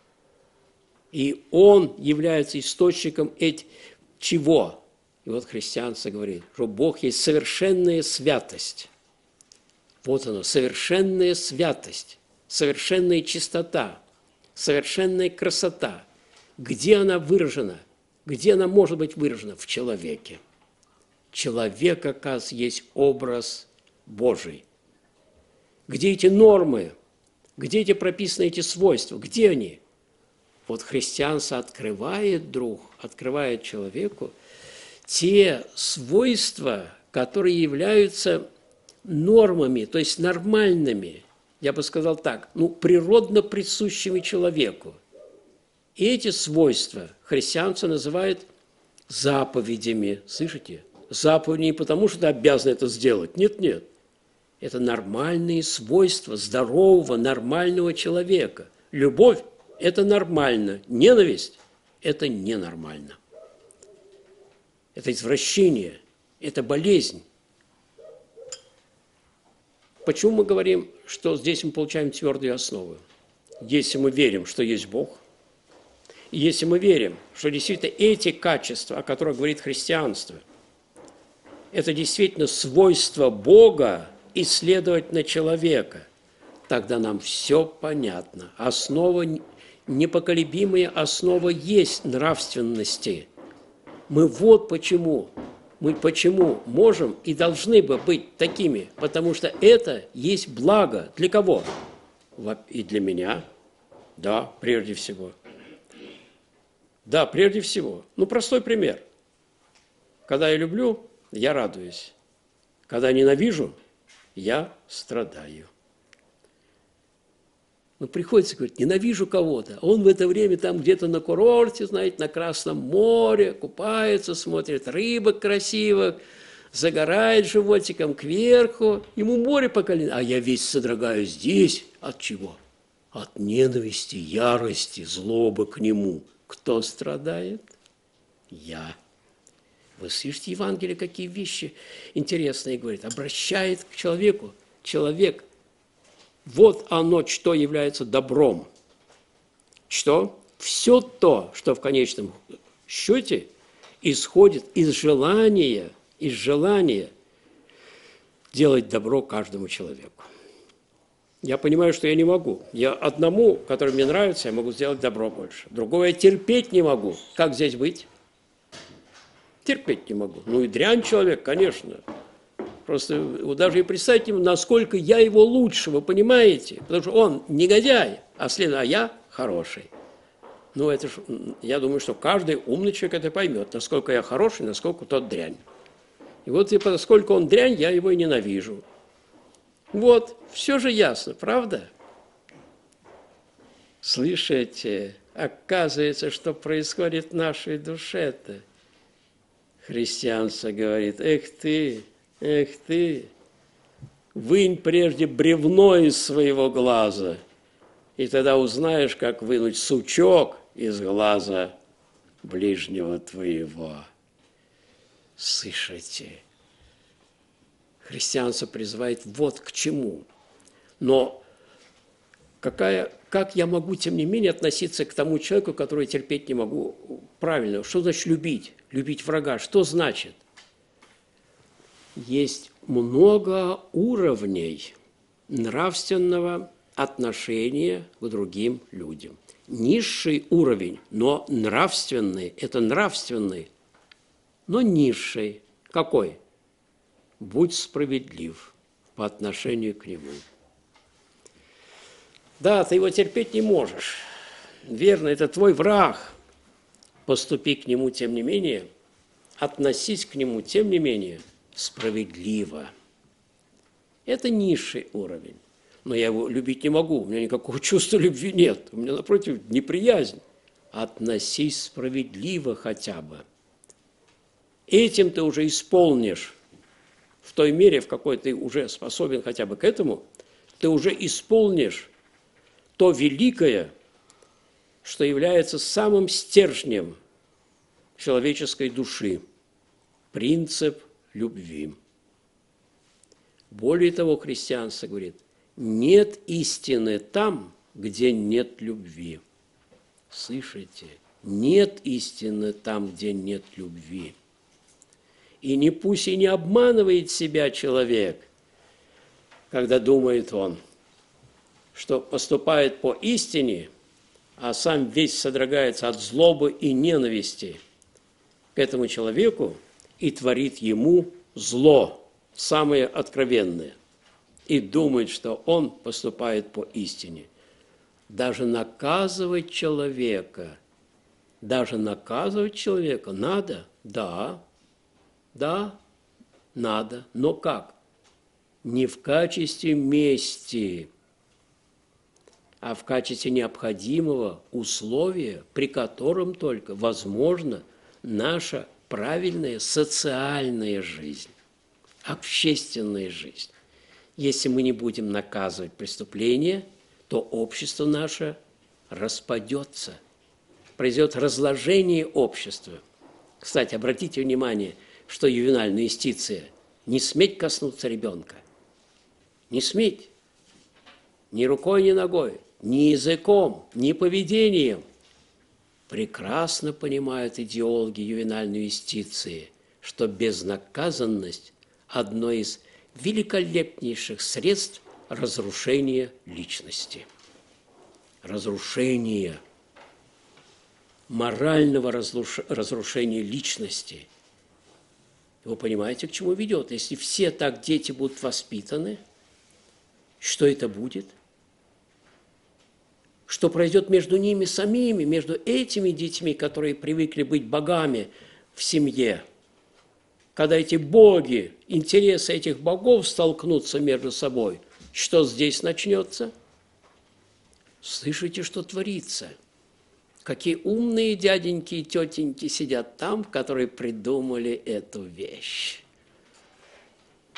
И Он является источником чего? И вот христианство говорит, что Бог есть совершенная святость. Вот оно, совершенная святость, совершенная чистота, совершенная красота. Где она выражена? Где она может быть выражена? В человеке. Человек, оказывается, есть образ Божий. Где эти нормы? Где эти прописаны эти свойства? Где они? Вот христианство открывает человеку те свойства, которые являются нормами, то есть нормальными, я бы сказал так, природно присущими человеку. И эти свойства христианство называет заповедями. Слышите? Заповеди не потому, что ты обязан это сделать. Нет. Это нормальные свойства здорового, нормального человека. Любовь – это нормально. Ненависть – это ненормально. Это извращение, это болезнь. Почему мы говорим, что здесь мы получаем твердую основу? Если мы верим, что есть Бог, и если мы верим, что действительно эти качества, о которых говорит христианство, это действительно свойство Бога и, следовательно, человека, тогда нам все понятно. Основа, непоколебимая основа есть нравственности. Мы почему можем и должны бы быть такими, потому что это есть благо. Для кого? И для меня, да, прежде всего. Да, прежде всего. Простой пример. Когда я люблю, я радуюсь. Когда ненавижу, я страдаю. Приходится говорить, ненавижу кого-то. Он в это время там где-то на курорте, знаете, на Красном море, купается, смотрит рыбок красивых, загорает животиком кверху, ему море по колено, а я весь содрогаюсь здесь. От чего? От ненависти, ярости, злобы к нему. Кто страдает? Я. Вы слышите Евангелие, какие вещи интересные говорит. Обращает к человеку. Человек, вот оно, что является добром. Что? Все то, что в конечном счете исходит из желания делать добро каждому человеку. Я понимаю, что я не могу. Я одному, который мне нравится, я могу сделать добро больше. Другое я терпеть не могу. Как здесь быть? Терпеть не могу. Ну и дрянь человек, конечно. Просто даже и представьте, насколько я его лучше, вы понимаете? Потому что он негодяй, а я хороший. Ну, это ж, я думаю, что каждый умный человек это поймет, насколько я хороший, насколько тот дрянь. И вот и поскольку он дрянь, я его и ненавижу. Вот, все же ясно, правда? Слышите, оказывается, что происходит в нашей душе-то. Христианство говорит, эх ты, вынь прежде бревно из своего глаза, и тогда узнаешь, как вынуть сучок из глаза ближнего твоего. Слышите? Христианство призывает вот к чему. Но как я могу, тем не менее, относиться к тому человеку, который терпеть не могу правильно? Что значит любить? Любить врага. Что значит? Есть много уровней нравственного отношения к другим людям. Низший уровень, но нравственный, это нравственный, но низший. Какой? Будь справедлив по отношению к нему. Да, ты его терпеть не можешь. Верно, это твой враг. Поступи к нему, тем не менее, относись к нему, тем не менее, справедливо. Это низший уровень. Но я его любить не могу, у меня никакого чувства любви нет. У меня, напротив, неприязнь. Относись справедливо хотя бы. Этим ты уже исполнишь, в той мере, в какой ты уже способен хотя бы к этому, ты уже исполнишь то великое, что является самым стержнем человеческой души – принцип любви. Более того, христианство говорит, нет истины там, где нет любви. Слышите? Нет истины там, где нет любви. И пусть и не обманывает себя человек, когда думает он, что поступает по истине, а сам весь содрогается от злобы и ненависти к этому человеку и творит ему зло, самое откровенное, и думает, что он поступает по истине. Даже наказывать человека надо, да, надо, но как? Не в качестве мести, а в качестве необходимого условия, при котором только возможна наша правильная социальная жизнь, общественная жизнь. Если мы не будем наказывать преступления, то общество наше распадется, произойдет разложение общества. Кстати, обратите внимание, что ювенальная юстиция не сметь коснуться ребенка, не сметь, ни рукой, ни ногой, ни языком, ни поведением. Прекрасно понимают идеологи ювенальной юстиции, что безнаказанность – одно из великолепнейших средств разрушения личности. Разрушения, морального разрушения личности. Вы понимаете, к чему ведет? Если все так дети будут воспитаны, что это будет? Что произойдет между ними самими, между этими детьми, которые привыкли быть богами в семье? Когда эти боги, интересы этих богов столкнутся между собой, что здесь начнется? Слышите, что творится? Какие умные дяденьки и тетеньки сидят там, которые придумали эту вещь.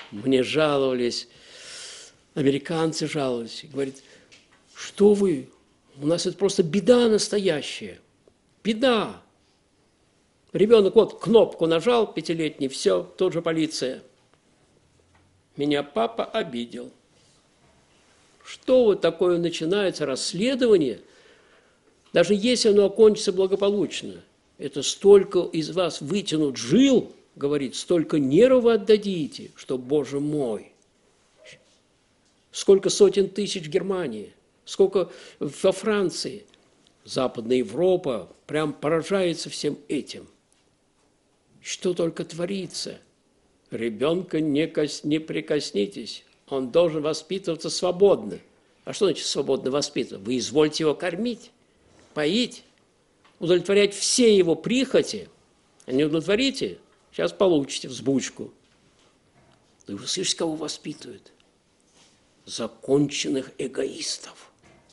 Мне жаловались, американцы жаловались. Говорят, что вы, у нас это просто беда настоящая. Беда. Ребенок вот кнопку нажал, 5-летний, все, тут же полиция. Меня папа обидел. Что вот такое начинается расследование, даже если оно окончится благополучно, это столько из вас вытянут жил, говорит, столько нервов вы отдадите, что, Боже мой, сколько сотен тысяч в Германии, сколько во Франции. Западная Европа прям поражается всем этим. Что только творится. Ребенка не прикоснитесь, он должен воспитываться свободно. А что значит свободно воспитывать? Вы извольте его кормить, поить, удовлетворять все его прихоти. А не удовлетворите, сейчас получите взбучку. Да вы слышите, кого воспитывают? Законченных эгоистов.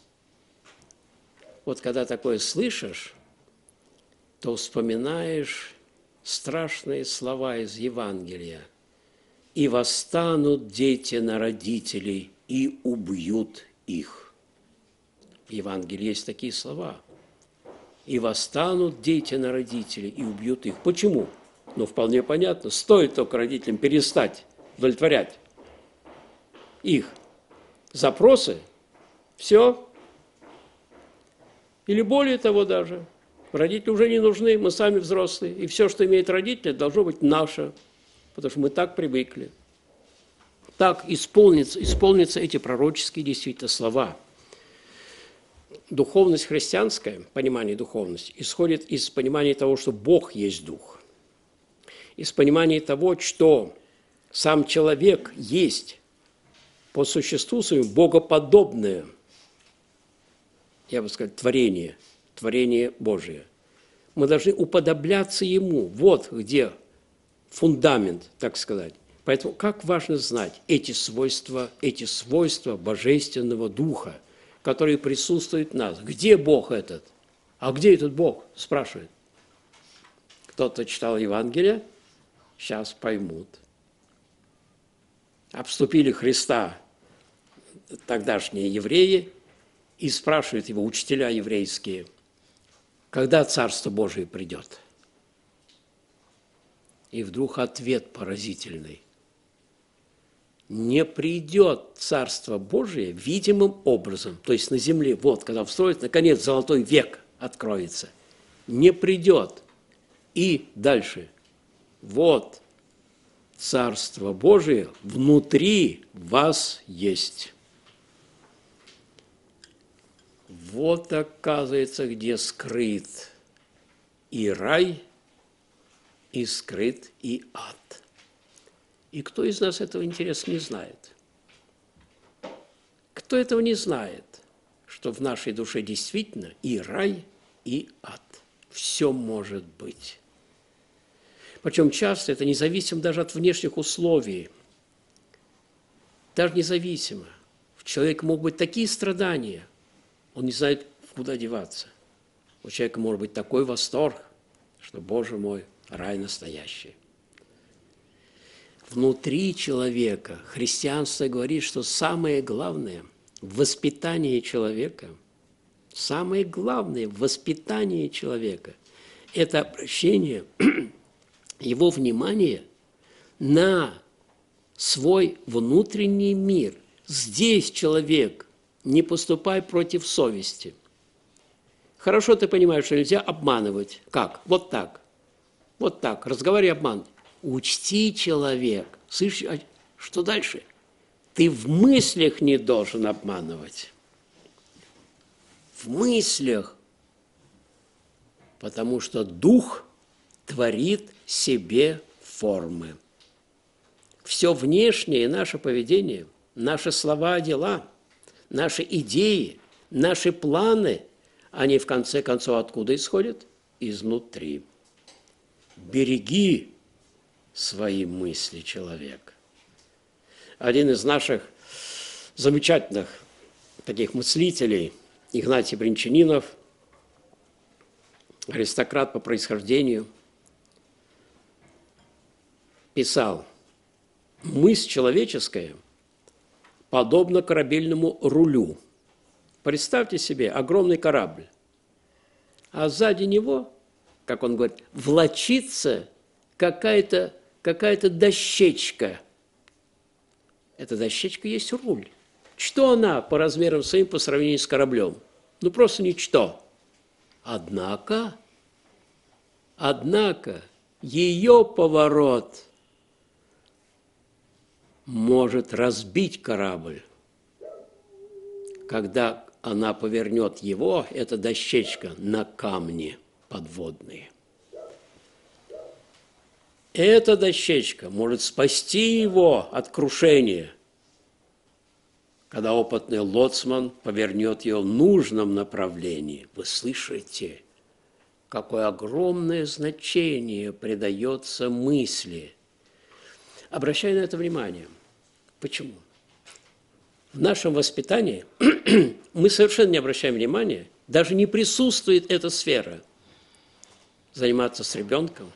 Вот когда такое слышишь, то вспоминаешь страшные слова из Евангелия. «И восстанут дети на родителей, и убьют их». В Евангелии есть такие слова. «И восстанут дети на родителей, и убьют их». Почему? Ну, вполне понятно. Стоит только родителям перестать удовлетворять их запросы, все. Или более того даже, родители уже не нужны, мы сами взрослые, и все, что имеет родители, должно быть наше, потому что мы так привыкли. Так исполнятся эти пророческие действительно слова. Духовность христианская, понимание духовности, исходит из понимания того, что Бог есть Дух, из понимания того, что сам человек есть по существу своему богоподобное, я бы сказал, творение Божие. Мы должны уподобляться Ему. Вот где фундамент, так сказать. Поэтому как важно знать эти свойства Божественного Духа, которые присутствуют в нас. Где Бог этот? А где этот Бог? Спрашивает. Кто-то читал Евангелие, сейчас поймут. Обступили Христа тогдашние евреи и спрашивают его учителя еврейские, когда Царство Божие придет? И вдруг ответ поразительный. Не придет Царство Божие видимым образом, то есть на земле, вот, когда встроит, наконец, золотой век откроется, не придет. И дальше, вот, Царство Божие внутри вас есть. Вот, оказывается, где скрыт и рай, и скрыт и ад. И кто из нас этого, интересно, не знает? Кто этого не знает, что в нашей душе действительно и рай, и ад? Все может быть. Причем часто это независимо даже от внешних условий. Даже независимо. У человека могут быть такие страдания, он не знает, куда деваться. У человека может быть такой восторг, что, Боже мой, рай настоящий. Внутри человека христианство говорит, что самое главное в воспитании человека, самое главное в воспитании человека – это обращение его внимания на свой внутренний мир. Здесь человек, не поступай против совести. Хорошо ты понимаешь, что нельзя обманывать. Как? Вот так. Вот так. Разговаривай, обманывай. Учти, человек. Слышишь, что дальше? Ты в мыслях не должен обманывать. В мыслях. Потому что Дух творит себе формы. Все внешнее, наше поведение, наши слова, дела, наши идеи, наши планы, они в конце концов откуда исходят? Изнутри. Береги свои мысли, человек. Один из наших замечательных таких мыслителей, Игнатий Бринчанинов, аристократ по происхождению, писал: мысль человеческая подобна корабельному рулю. Представьте себе огромный корабль, а сзади него, как он говорит, влачится какая-то дощечка. Эта дощечка есть руль. Что она по размерам своим по сравнению с кораблем? Ну, просто ничто. Однако, ее поворот может разбить корабль. Когда она повернет его, эта дощечка, на камни подводные. Эта дощечка может спасти его от крушения, когда опытный лоцман повернет ее в нужном направлении. Вы слышите, какое огромное значение придается мысли. Обращаю на это внимание. Почему? В нашем воспитании мы совершенно не обращаем внимания, даже не присутствует эта сфера. Заниматься с ребенком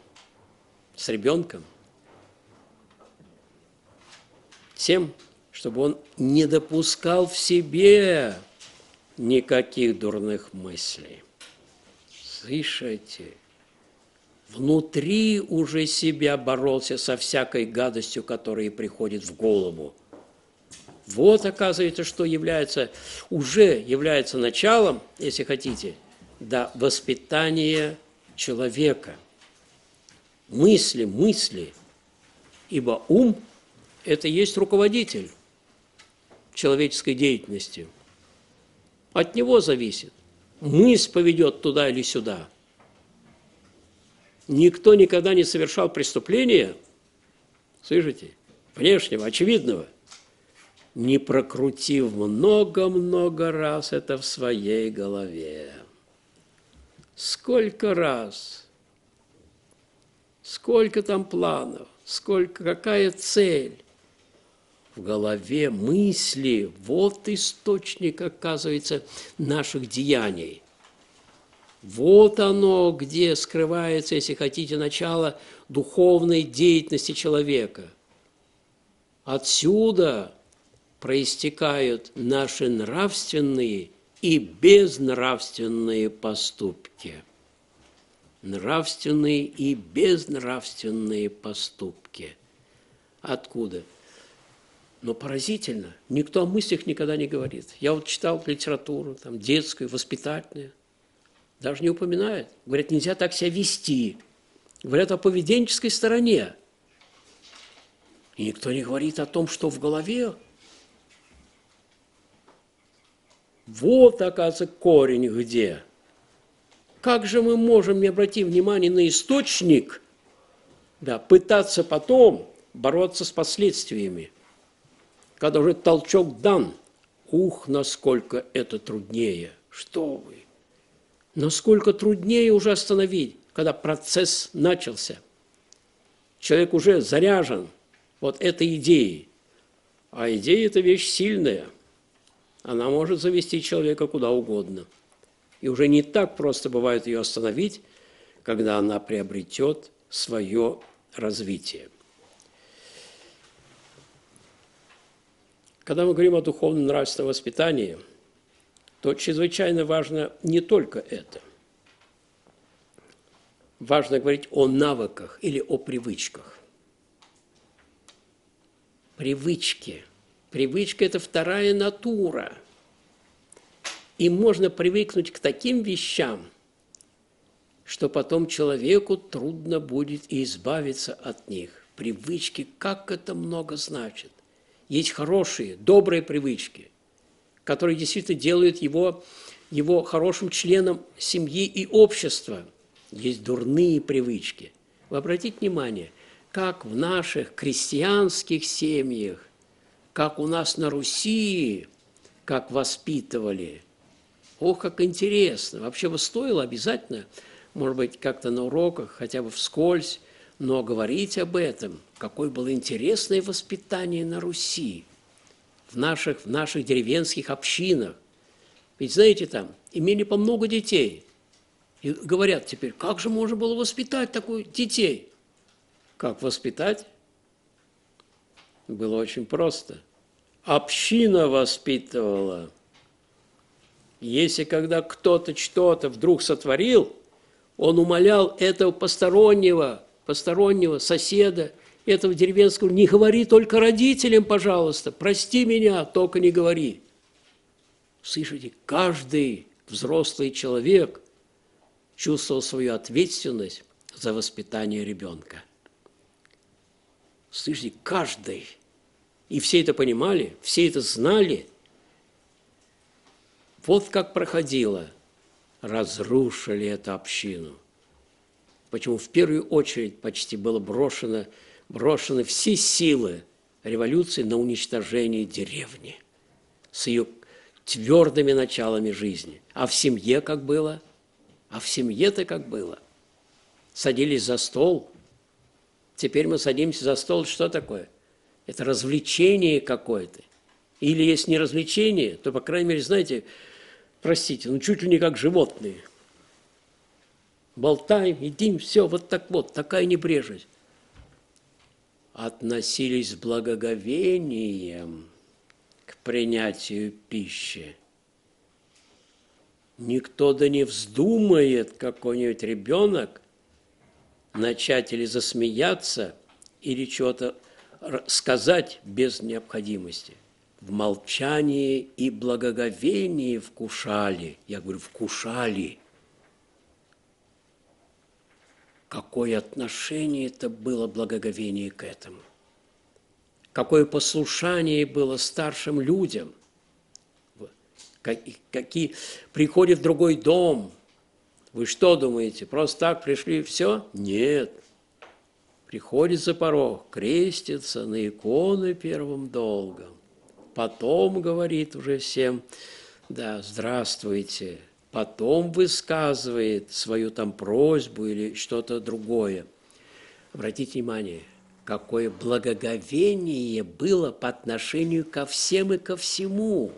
тем, чтобы он не допускал в себе никаких дурных мыслей. Слышите? Внутри уже себя боролся со всякой гадостью, которая приходит в голову. Вот, оказывается, что уже является началом, если хотите, воспитания человека. Мысли. Ибо ум – это и есть руководитель человеческой деятельности. От него зависит. Мысль поведет туда или сюда. Никто никогда не совершал преступления, слышите, внешнего, очевидного, не прокрутив много-много раз это в своей голове. Сколько раз, сколько там планов, какая цель. В голове мысли, вот источник, оказывается, наших деяний. Вот оно, где скрывается, если хотите, начало духовной деятельности человека. Отсюда проистекают наши нравственные и безнравственные поступки. Нравственные и безнравственные поступки. Откуда? Но поразительно, никто о мыслях никогда не говорит. Я вот читал литературу, там, детскую, воспитательную, даже не упоминают. Говорят, нельзя так себя вести. Говорят о поведенческой стороне. И никто не говорит о том, что в голове. Вот, оказывается, корень где. Как же мы можем, не обратив внимания на источник, пытаться потом бороться с последствиями? Когда уже толчок дан, насколько это труднее. Что вы? Насколько труднее уже остановить, когда процесс начался. Человек уже заряжен вот этой идеей. А идея – это вещь сильная. Она может завести человека куда угодно. И уже не так просто бывает ее остановить, когда она приобретет свое развитие. Когда мы говорим о духовном нравственном воспитании, то чрезвычайно важно не только это. Важно говорить о навыках или о привычках. Привычки. Привычка – это вторая натура. И можно привыкнуть к таким вещам, что потом человеку трудно будет и избавиться от них. Привычки, как это много значит. Есть хорошие, добрые привычки, которые действительно делают его хорошим членом семьи и общества. Есть дурные привычки. Вы обратите внимание, как в наших крестьянских семьях, как у нас на Руси, как воспитывали. Ох, как интересно. Вообще бы стоило обязательно, может быть, как-то на уроках, хотя бы вскользь, но говорить об этом, какое было интересное воспитание на Руси, в наших деревенских общинах. Ведь, знаете, там имели по много детей. И говорят теперь, как же можно было воспитать таких детей? Как воспитать? Было очень просто. Община воспитывала. Если когда кто-то что-то вдруг сотворил, он умолял этого постороннего соседа, этого деревенского, не говори только родителям, пожалуйста, прости меня, только не говори. Слышите, каждый взрослый человек чувствовал свою ответственность за воспитание ребенка. Слышите, каждый. И все это понимали, все это знали. Вот как проходило. Разрушили эту общину. Почему в первую очередь почти было брошены все силы революции на уничтожение деревни с ее твердыми началами жизни. А в семье как было? А в семье-то как было? Садились за стол. Теперь мы садимся за стол. Что такое? Это развлечение какое-то. Или если не развлечение, то, по крайней мере, знаете, простите, чуть ли не как животные. Болтаем, едим, все, вот так вот, такая небрежность. Относились с благоговением к принятию пищи. Никто да не вздумает, какой-нибудь ребенок, начать или засмеяться, или чего-то сказать без необходимости. В молчании и благоговении вкушали. Я говорю, вкушали. Какое отношение это было благоговение к этому? Какое послушание было старшим людям? Какие приходят в другой дом. Вы что думаете, просто так пришли, все? Нет. Приходит за порог, крестится на иконы первым долгом. Потом говорит уже всем, да, здравствуйте. Потом высказывает свою там просьбу или что-то другое. Обратите внимание, какое благоговение было по отношению ко всем и ко всему.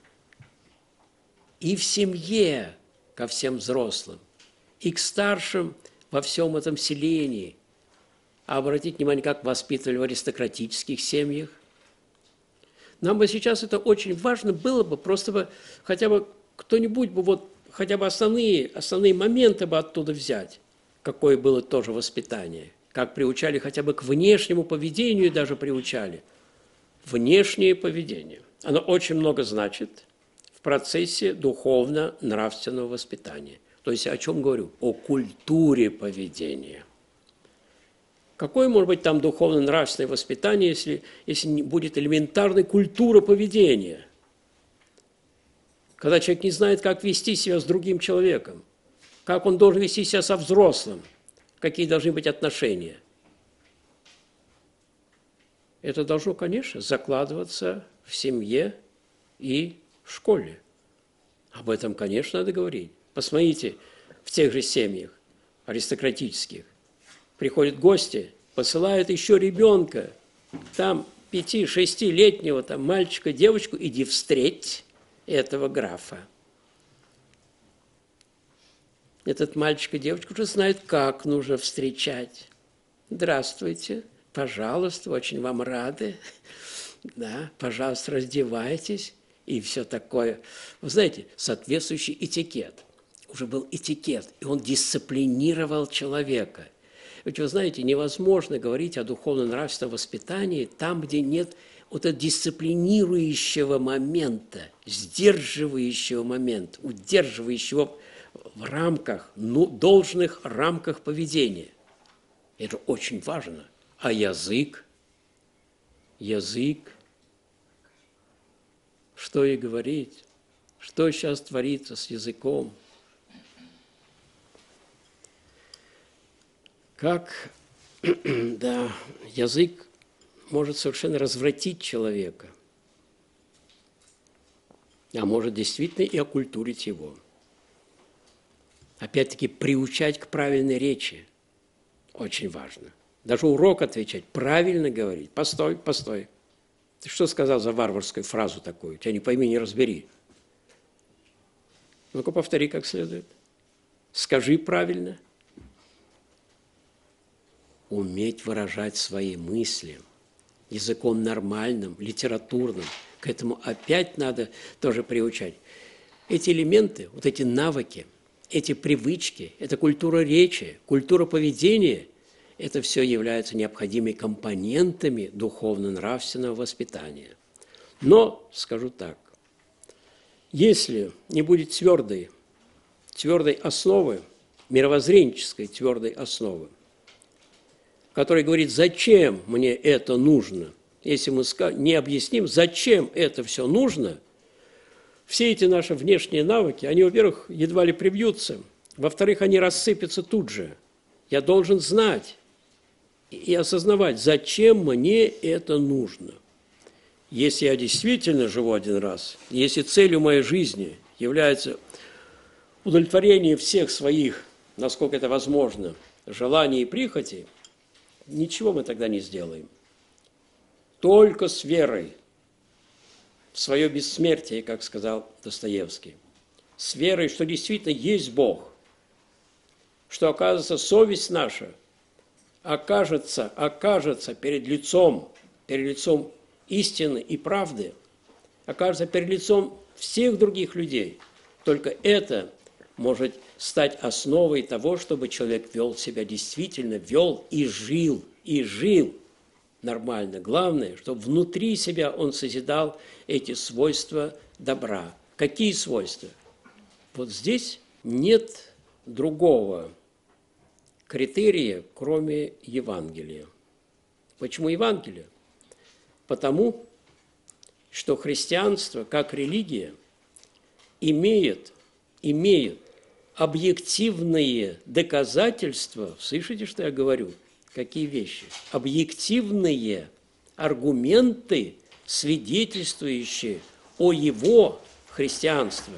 И в семье, ко всем взрослым, и к старшим во всем этом селении. А обратите внимание, как воспитывали в аристократических семьях. Нам бы сейчас это очень важно было бы, просто бы хотя бы кто-нибудь бы вот хотя бы основные моменты бы оттуда взять, какое было тоже воспитание, как приучали хотя бы к внешнему поведению даже приучали. Внешнее поведение. Оно очень много значит в процессе духовно-нравственного воспитания. То есть о чем говорю? О культуре поведения. Какое может быть там духовно-нравственное воспитание, если не будет элементарной культура поведения? Когда человек не знает, как вести себя с другим человеком, как он должен вести себя со взрослым, какие должны быть отношения. Это должно, конечно, закладываться в семье и в школе. Об этом, конечно, надо говорить. Посмотрите, в тех же семьях аристократических приходят гости, посылают еще ребенка, там 5-6-летнего там, мальчика, девочку, иди встреть этого графа. Этот мальчик и девочка уже знают, как нужно встречать. Здравствуйте, пожалуйста, очень вам рады. Да, пожалуйста, раздевайтесь. И все такое. Вы знаете, соответствующий этикет. Уже был этикет, и он дисциплинировал человека. Ведь вы знаете, невозможно говорить о духовно-нравственном воспитании там, где нет вот этого дисциплинирующего момента, сдерживающего момента, удерживающего в рамках, должных рамках поведения. Это очень важно. А язык, что и говорить, что сейчас творится с языком. Как, да, язык может совершенно развратить человека, а может действительно и окультурить его. Опять-таки, приучать к правильной речи очень важно. Даже урок отвечать, правильно говорить. Постой. Ты что сказал за варварскую фразу такую? Тебя не пойми, не разбери. Ну-ка, повтори как следует. Скажи правильно. Уметь выражать свои мысли, языком нормальным, литературным. К этому опять надо тоже приучать. Эти элементы, вот эти навыки, эти привычки, это культура речи, культура поведения, это все является необходимыми компонентами духовно-нравственного воспитания. Но, скажу так, если не будет твердой основы, мировоззренческой твердой основы, которая говорит, зачем мне это нужно, если мы не объясним, зачем это все нужно, все эти наши внешние навыки, они, во-первых, едва ли прибьются, во-вторых, они рассыпятся тут же. Я должен знать и осознавать, зачем мне это нужно. Если я действительно живу один раз, если целью моей жизни является удовлетворение всех своих, насколько это возможно, желаний и прихотей, ничего мы тогда не сделаем. Только с верой в свое бессмертие, как сказал Достоевский, с верой, что действительно есть Бог, что, оказывается, совесть наша окажется перед лицом истины и правды, окажется перед лицом всех других людей. Только это может стать основой того, чтобы человек вел себя действительно, вел и жил нормально. Главное, чтобы внутри себя он созидал эти свойства добра. Какие свойства? Вот здесь нет другого критерия, кроме Евангелия. Почему Евангелие? Потому что христианство, как религия, имеет объективные доказательства, слышите, что я говорю? Какие вещи? Объективные аргументы, свидетельствующие о его христианстве,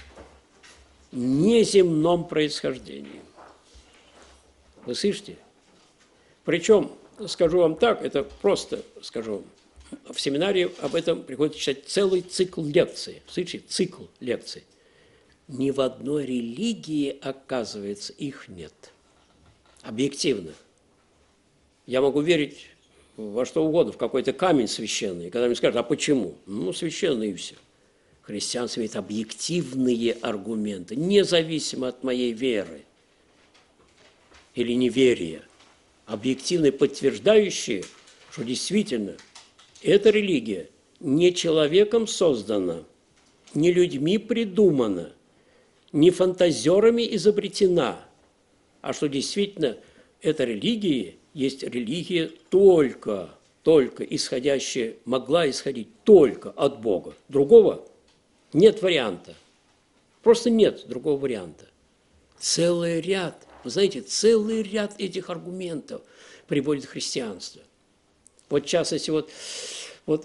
неземном происхождении. Вы слышите? Причем, скажу вам так, это просто скажу, в семинарии об этом приходится читать целый цикл лекций. Слышите? Цикл лекций. Ни в одной религии, оказывается, их нет. Объективно. Я могу верить во что угодно, в какой-то камень священный. И когда мне скажут, а почему? Ну, священный и все. Христианство имеет объективные аргументы, независимо от моей веры или неверия. Объективные, подтверждающие, что действительно эта религия не человеком создана, не людьми придумана, не фантазерами изобретена, а что действительно эта религия есть религия только исходящая, могла исходить только от Бога. Другого нет варианта. Просто нет другого варианта. Целый ряд, вы знаете, целый ряд этих аргументов приводит христианство. Вот в частности, вот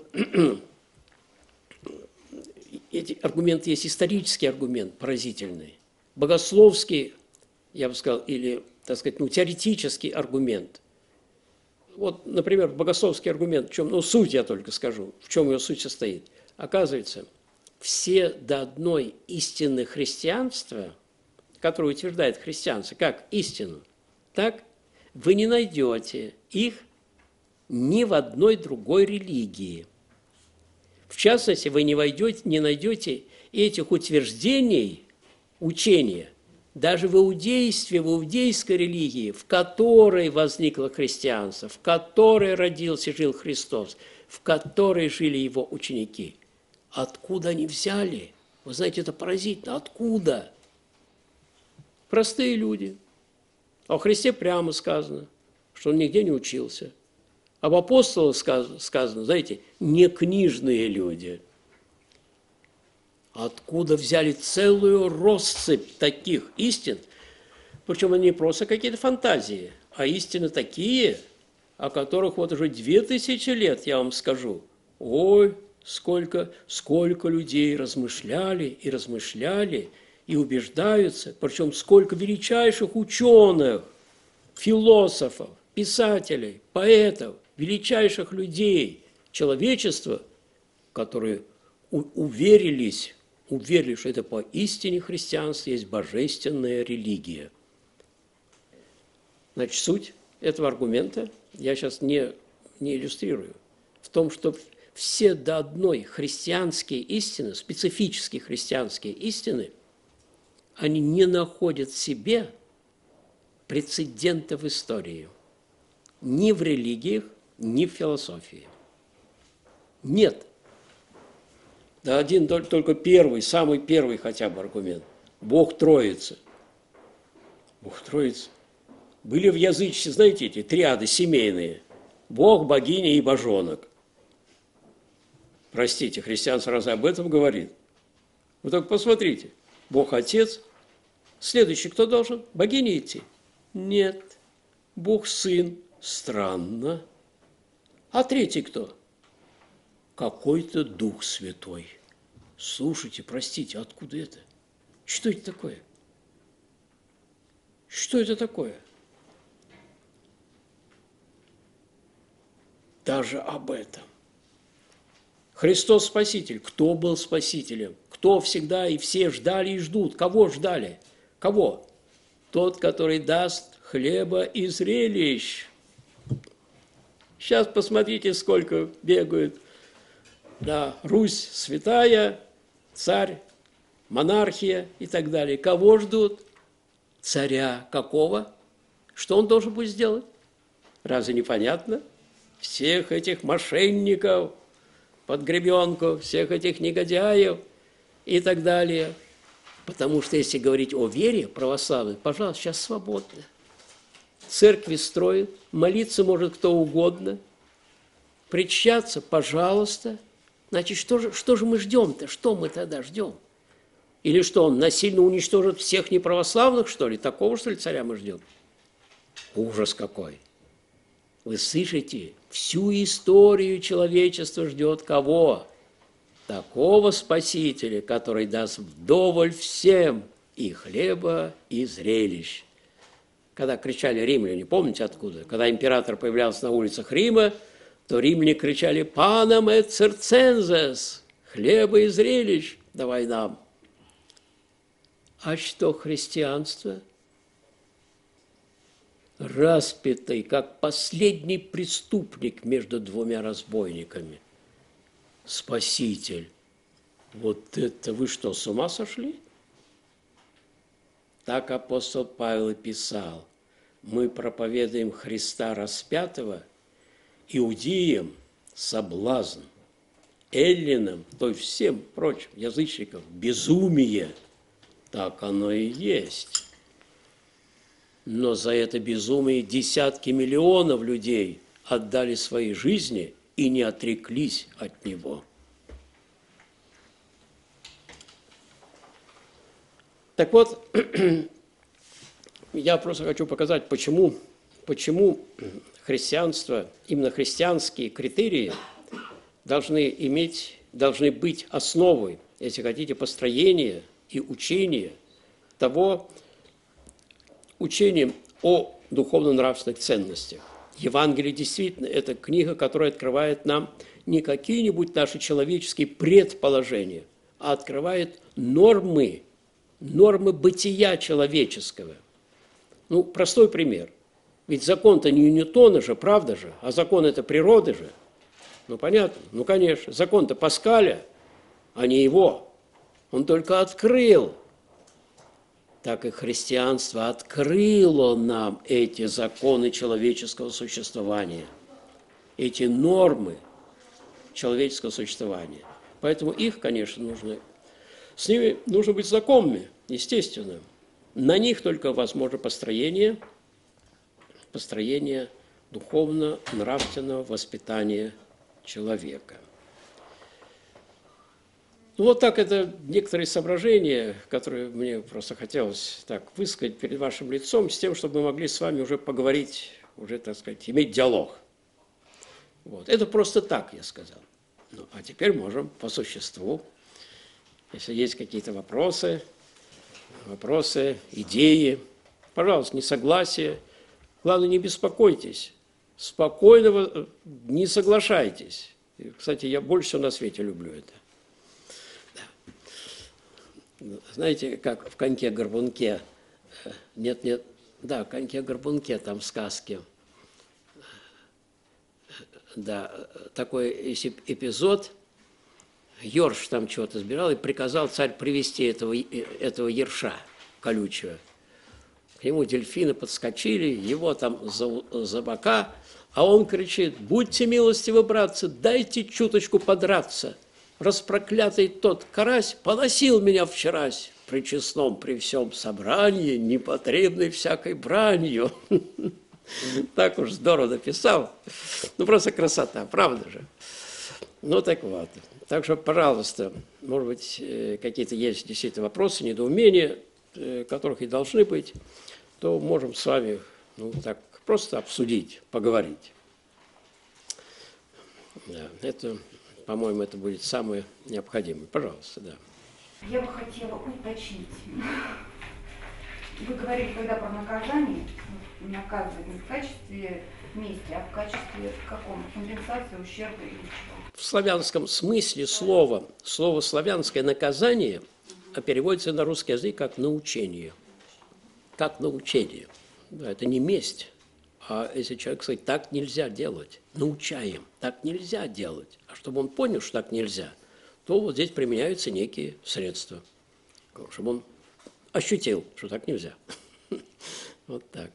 эти аргументы есть исторический аргумент, поразительный, богословский, я бы сказал, или, так сказать, теоретический аргумент. Вот, например, богословский аргумент, в чем, суть я только скажу, в чем его суть состоит. Оказывается, все до одной истины христианства, которое утверждает христианство, как истину, так вы не найдете их ни в одной другой религии. В частности, вы не найдете этих утверждений, учения, даже в иудействе, в иудейской религии, в которой возникло христианство, в которой родился и жил Христос, в которой жили его ученики. Откуда они взяли? Вы знаете, это поразительно. Откуда? Простые люди. О Христе прямо сказано, что он нигде не учился. Об апостолах сказано, знаете, не книжные люди. Откуда взяли целую россыпь таких истин? Причем они не просто какие-то фантазии, а истины такие, о которых вот уже 2000 лет, я вам скажу. Ой, сколько людей размышляли и убеждаются, причем сколько величайших ученых, философов, писателей, поэтов, величайших людей человечества, которые уверили, что это поистине христианство есть божественная религия. Значит, суть этого аргумента я сейчас не иллюстрирую. в том, что все до одной христианские истины, специфические христианские истины, они не находят в себе прецедента в истории. Ни в религиях, ни в философии. Нет. Да один только первый, самый первый хотя бы аргумент. Бог Троица. Бог Троица. Были в язычестве, знаете, эти триады семейные. Бог, богиня и божонок. Простите, христианство разве об этом говорит? Вы только посмотрите. Бог Отец. Следующий кто должен? Богиня идти? Нет. Бог Сын. Странно. А третий кто? Какой-то Дух Святой. Слушайте, простите, откуда это? Что это такое? Что это такое? Даже об этом. Христос Спаситель. Кто был Спасителем? Кто всегда и все ждали и ждут? Кого ждали? Кого? Тот, который даст хлеба и зрелищ. Сейчас посмотрите, сколько бегают. Да, Русь святая, царь, монархия и так далее. Кого ждут? Царя какого? Что он должен будет сделать? Разве непонятно? Всех этих мошенников под гребенку, всех этих негодяев и так далее. Потому что если говорить о вере православной, пожалуйста, сейчас свободно. Церкви строят, молиться может кто угодно, причащаться, пожалуйста. Значит, что же мы ждем-то? Что мы тогда ждем? Или что, он насильно уничтожит всех неправославных, что ли? Такого, что ли, царя мы ждем? Ужас какой! Вы слышите? Всю историю человечества ждет кого? Такого Спасителя, который даст вдоволь всем и хлеба, и зрелищ. Когда кричали римляне, помните откуда? Когда император появлялся на улицах Рима, то римляне кричали «Панам эт цирцензес» – хлеба и зрелищ давай нам. А что христианство? Распятый, как последний преступник между двумя разбойниками. Спаситель. Вот это вы что, с ума сошли? Так апостол Павел и писал. Мы проповедуем Христа распятого иудеям соблазн, эллинам, то есть всем прочим язычникам безумие. Так оно и есть. Но за это безумие десятки миллионов людей отдали свои жизни и не отреклись от него. Так вот, я просто хочу показать, почему христианство, именно христианские критерии должны быть основой, если хотите, построения и учения того учения о духовно-нравственных ценностях. Евангелие действительно – это книга, которая открывает нам не какие-нибудь наши человеческие предположения, а открывает нормы бытия человеческого. Ну, простой пример. Ведь закон-то не Ньютона же, правда же, а закон – это природы же. Ну, понятно? Ну, конечно. Закон-то Паскаля, а не его. Он только открыл. Так и христианство открыло нам эти законы человеческого существования, эти нормы человеческого существования. Поэтому их, конечно, с ними нужно быть знакомыми, естественно. На них только возможно построение духовно-нравственного воспитания человека. Ну, вот так это некоторые соображения, которые мне просто хотелось так высказать перед вашим лицом, с тем, чтобы мы могли с вами уже поговорить, уже, так сказать, иметь диалог. Вот. Это просто так, я сказал. Ну, а теперь можем по существу. Если есть какие-то вопросы, идеи, пожалуйста, несогласие. Главное, не беспокойтесь. Спокойно не соглашайтесь. И, кстати, я больше всего на свете люблю это. Знаете, как в «Коньке-горбунке», в «Коньке-горбунке» там в сказке, да, такой эпизод. Ёрш там чего-то сбирал, и приказал царь привести этого ерша колючего. К нему дельфины подскочили, его там за бока, а он кричит: «Будьте милостивы, братцы, дайте чуточку подраться. Распроклятый тот карась поносил меня вчерась при честном, при всем собрании, непотребной всякой бранью». Так уж здорово написал. Ну, просто красота, правда же? Ну, так вот. Так что, пожалуйста, может быть, какие-то есть действительно вопросы, недоумения, которых и должны быть, то можем с вами, ну, так просто обсудить, поговорить. Да, это, по-моему, это будет самое необходимое. Пожалуйста, да. Я бы хотела уточнить. Вы говорили, когда про наказание, наказывать не в качестве мести, а в качестве каком? Компенсации, ущерба или чего? В славянском смысле слово славянское наказание переводится на русский язык как научение. Как научение. Да, это не месть. А если человек сказать, так нельзя делать, научаем, так нельзя делать. А чтобы он понял, что так нельзя, то вот здесь применяются некие средства, чтобы он ощутил, что так нельзя. Вот так.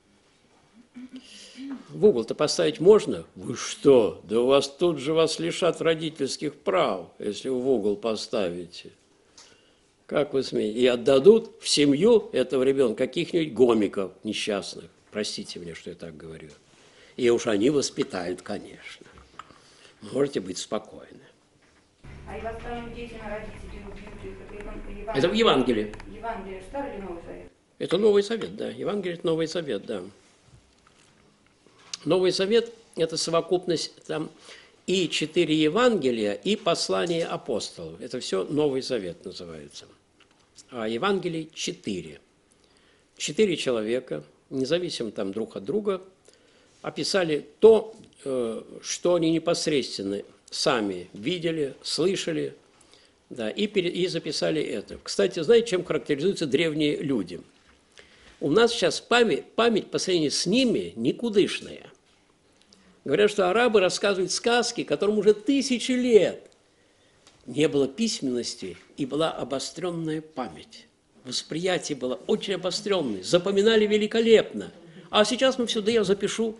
В угол-то поставить можно? Вы что? Да у вас тут же вас лишат родительских прав, если вы в угол поставите. Как вы смеете? И отдадут в семью этого ребенка каких-нибудь гомиков несчастных. Простите меня, что я так говорю. И уж они воспитают, конечно. Можете быть спокойны. А и восстанут дети на родителей убьют их. Это в Евангелии. Евангелие Старый или Новый Завет? Это Новый Завет, да. Евангелие – это Новый Завет, да. Новый Завет – это совокупность там и 4 Евангелия, и послания апостолов. Это все Новый Завет называется. А Евангелий 4. 4 человека, независимо там друг от друга, описали то, что они непосредственно сами видели, слышали, да, и записали это. Кстати, знаете, чем характеризуются древние люди? У нас сейчас память по сравнению с ними никудышная. Говорят, что арабы рассказывают сказки, которым уже 1000 лет. Не было письменности, и была обостренная память. Восприятие было очень обостренное, запоминали великолепно. А сейчас мы все, да я запишу,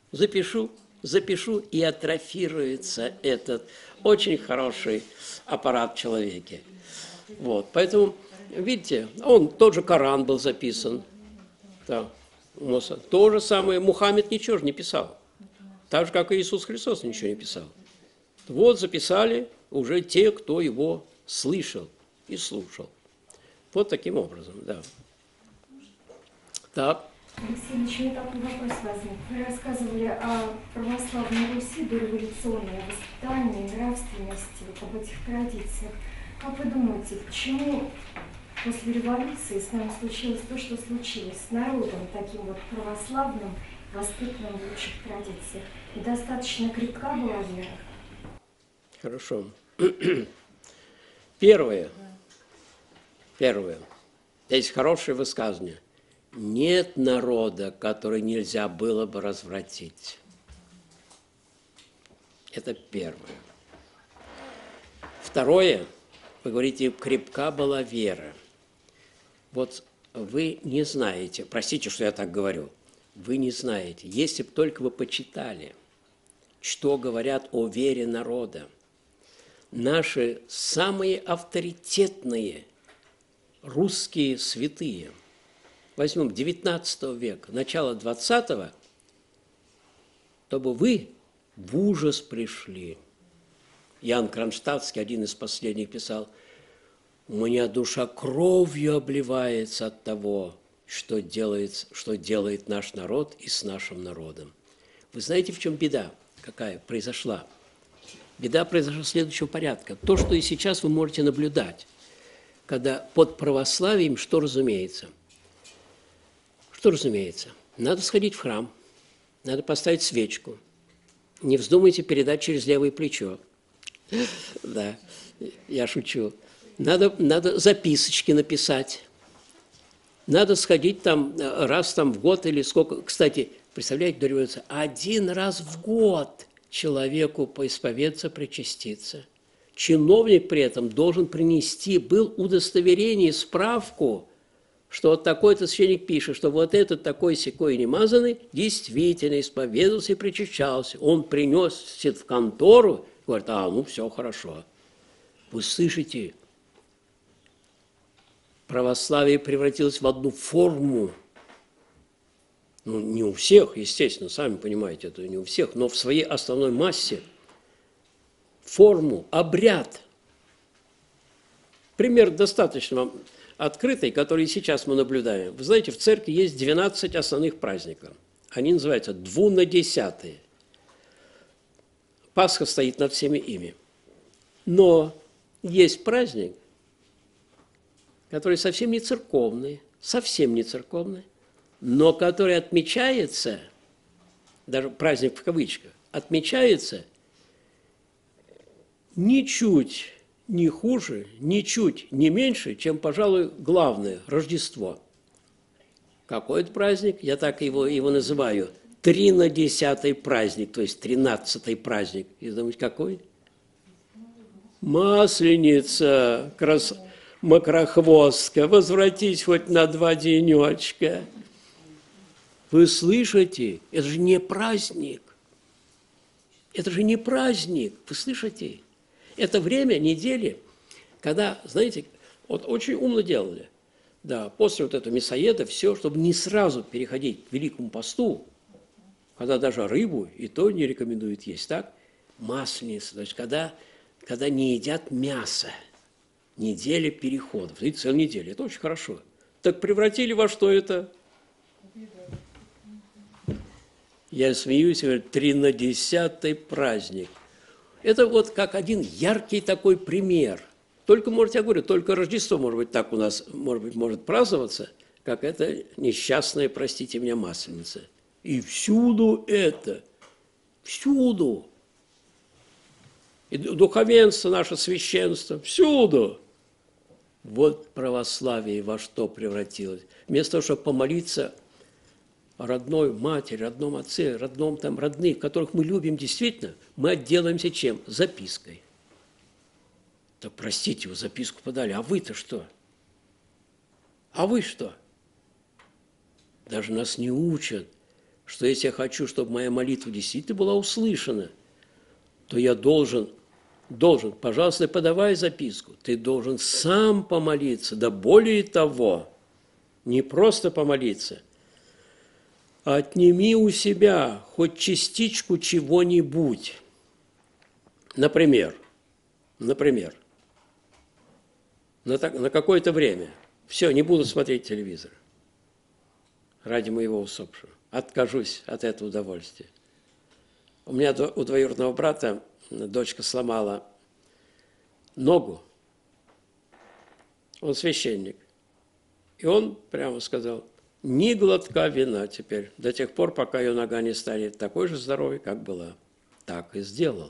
и атрофируется этот очень хороший аппарат в человеке. Вот, поэтому, видите, тот же Коран был записан. Да, то же самое, Мухаммед ничего же не писал. Так же, как и Иисус Христос ничего не писал. Вот записали уже те, кто его слышал и слушал. Вот таким образом, да. Так. Алексей Ильич, у меня такой вопрос возник. Вы рассказывали о православной Руси, дореволюционное воспитание, нравственности, об этих традициях. Как вы думаете, почему после революции с нами случилось то, что случилось, с народом таким вот православным, воспитанным в лучших традициях? И достаточно крепка была вера? Хорошо. Первое. Есть хорошее высказывание. Нет народа, который нельзя было бы развратить. Это первое. Второе. Вы говорите, крепка была вера. Вот вы не знаете, простите, что я так говорю, вы не знаете, если бы только вы почитали, что говорят о вере народа, наши самые авторитетные русские святые, возьмем 19 века, начало 20-го, то бы вы в ужас пришли. Иоанн Кронштадтский, один из последних, писал: «У меня душа кровью обливается от того, что делает наш народ и с нашим народом». Вы знаете, в чем беда, какая произошла? Беда произошла следующего порядка. То, что и сейчас вы можете наблюдать, когда под православием что разумеется? Что разумеется? Надо сходить в храм, надо поставить свечку. Не вздумайте передать через левое плечо. Да, я шучу. Надо записочки написать. Надо сходить там раз в год или сколько. Кстати, представляете, до революции, 1 раз в год человеку поисповедаться, причаститься. Чиновник при этом должен принести, был удостоверение, справку, что вот такой-то священник пишет, что вот этот такой-сякой немазанный действительно исповедовался и причащался. Он принес в контору, говорит, ну все хорошо. Вы слышите, православие превратилось в одну форму. Ну, не у всех, естественно, сами понимаете, это не у всех, но в своей основной массе форму, обряд. Пример достаточно открытый, который сейчас мы наблюдаем. Вы знаете, в церкви есть 12 основных праздников. Они называются двунадесятые. Пасха стоит над всеми ими. Но есть праздник, который совсем не церковный, но который отмечается, даже праздник в кавычках, отмечается ничуть не хуже, ничуть не меньше, чем, пожалуй, главное – Рождество. Какой это праздник? Я так его называю. 13-й праздник, то есть 13-й праздник. И думаете, какой? Масленица, макрохвостка, возвратись хоть на 2 денечка. Вы слышите? Это же не праздник. Это же не праздник. Вы слышите? Это время недели, когда, знаете, вот очень умно делали. Да, после вот этого мясоеда все, чтобы не сразу переходить к Великому посту, когда даже рыбу и то не рекомендуют есть, так? Масленица, то есть когда не едят мясо. Неделя переходов, и целая неделя. Это очень хорошо. Так превратили во что это? Я смеюсь, говорю, 13-й праздник. Это вот как один яркий такой пример. Только, я говорю, только Рождество, может быть, так у нас, может праздноваться, как это несчастная, простите меня, масленица. И всюду это, всюду. И духовенство, наше священство, всюду. Вот православие во что превратилось. Вместо того, чтобы помолиться о родной матери, родном отце, родных, которых мы любим действительно, мы отделаемся чем? Запиской. Так простите, вы записку подали, а вы-то что? А вы что? Даже нас не учат, что если я хочу, чтобы моя молитва действительно была услышана, то я должен, пожалуйста, подавай записку, ты должен сам помолиться, да более того, не просто помолиться, отними у себя хоть частичку чего-нибудь. Например, на какое-то время. Все, не буду смотреть телевизор. Ради моего усопшего. Откажусь от этого удовольствия. У меня у двоюродного брата дочка сломала ногу. Он священник. И он прямо сказал, ни глотка вина теперь, до тех пор, пока ее нога не станет такой же здоровой, как была. Так и сделал.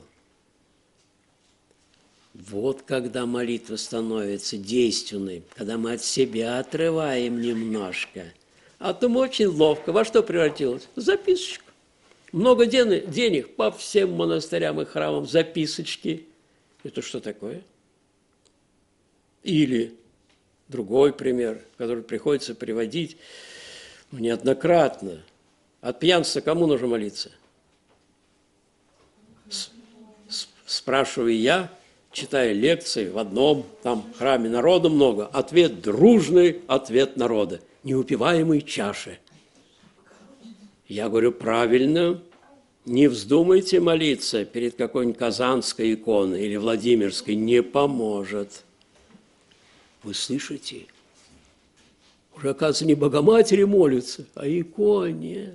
Вот когда молитва становится действенной, когда мы от себя отрываем немножко. А то мы очень ловко. Во что превратилось? Записочку. Много денег по всем монастырям и храмам, записочки. Это что такое? Или другой пример, который приходится приводить неоднократно. От пьянства кому нужно молиться? Спрашиваю я, читая лекции в одном там храме, народу много. Ответ дружный, ответ народа. Неупиваемой чаши. Я говорю, правильно, не вздумайте молиться перед какой-нибудь казанской иконой или Владимирской, не поможет. Вы слышите? Уже, оказывается, не Богоматери молятся, а иконе.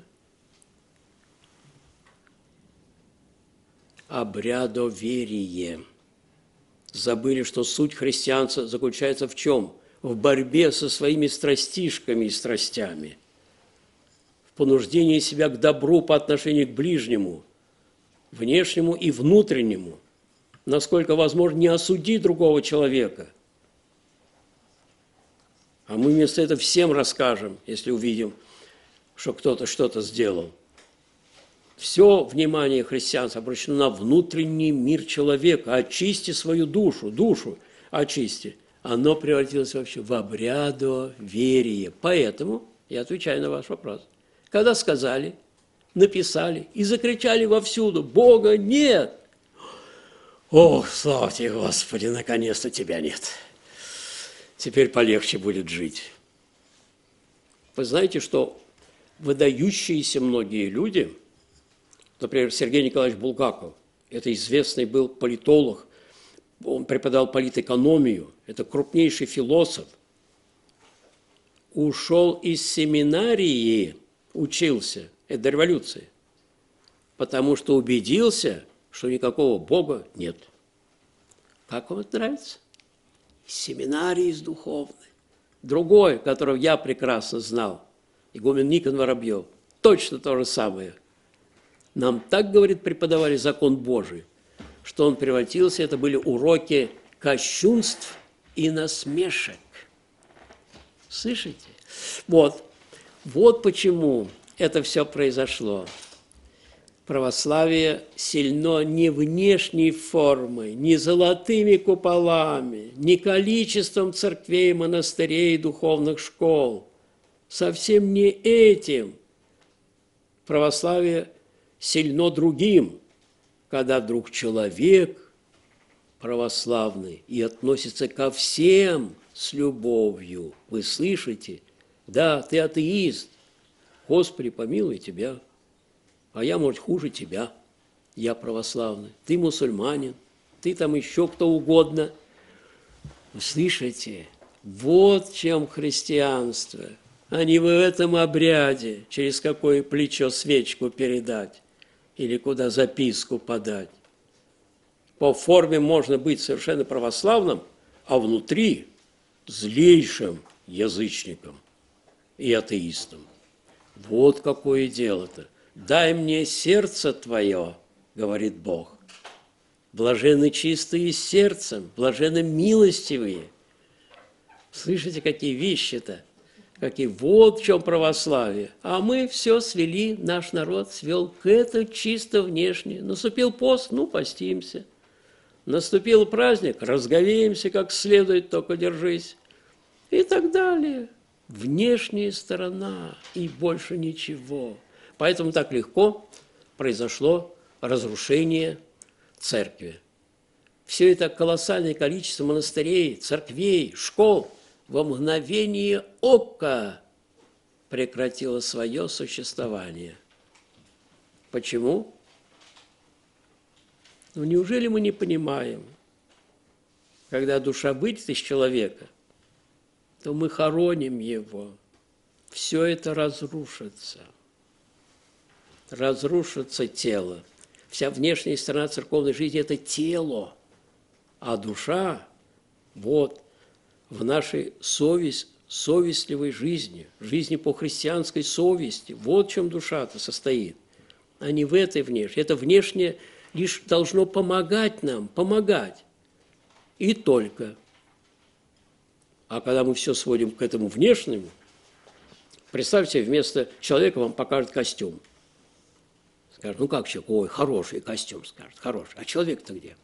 Обрядоверие. Забыли, что суть христианства заключается в чем? В борьбе со своими страстишками и страстями. В понуждении себя к добру по отношению к ближнему, внешнему и внутреннему. Насколько возможно, не осуди другого человека. А мы вместо этого всем расскажем, если увидим, что кто-то что-то сделал. все внимание христианства обращено на внутренний мир человека. Очисти свою душу очисти. Оно превратилось вообще в обрядоверие. Поэтому я отвечаю на ваш вопрос. Когда сказали, написали и закричали вовсюду: Бога нет! Ох, слава тебе, Господи, наконец-то тебя нет. Теперь полегче будет жить. Вы знаете, что выдающиеся многие люди, например, Сергей Николаевич Булгаков, это известный был политолог, он преподавал политэкономию, это крупнейший философ, ушел из семинарии, учился, это до революции, потому что убедился, что никакого Бога нет. Как вам это нравится? Из семинарии, из духовной. Другой, которого я прекрасно знал, игумен Никон Воробьев, точно то же самое. Нам так, говорит, преподавали закон Божий, что он превратился, это были уроки кощунств и насмешек. Слышите? Вот почему это все произошло. Православие сильно не внешней формой, не золотыми куполами, не количеством церквей, монастырей, духовных школ. Совсем не этим. Православие сильно другим, когда вдруг человек православный и относится ко всем с любовью. Вы слышите? Да, ты атеист. Господи, помилуй тебя. А я, может, хуже тебя. Я православный. Ты мусульманин. Ты там еще кто угодно. Вы слышите? Вот в чем христианство. А не в этом обряде, через какое плечо свечку передать или куда записку подать. По форме можно быть совершенно православным, а внутри злейшим язычником и атеистом. Вот какое дело-то. «Дай мне сердце твое, — говорит Бог, — блаженны чистые сердцем, блаженны милостивые». Слышите, какие вещи-то? Какие? Вот в чем православие. А мы все свели, наш народ свел к этому чисто внешне. Наступил пост, ну, постимся. Наступил праздник, разговеемся как следует, только держись. И так далее. Внешняя сторона и больше ничего. Поэтому так легко произошло разрушение церкви. Все это колоссальное количество монастырей, церквей, школ во мгновение ока прекратило свое существование. Почему? Ну, неужели мы не понимаем, когда душа выйдет из человека, то мы хороним его, все это разрушится. Разрушится тело. Вся внешняя сторона церковной жизни – это тело, а душа вот в нашей совестливой жизни, жизни по христианской совести. Вот в чем душа-то состоит, а не в этой внешней. Это внешнее лишь должно помогать нам, помогать. И только. А когда мы все сводим к этому внешнему, представьте, вместо человека вам покажут костюм. Скажут, ну как человек? Ой, хороший костюм, скажут, хороший. А человек-то где?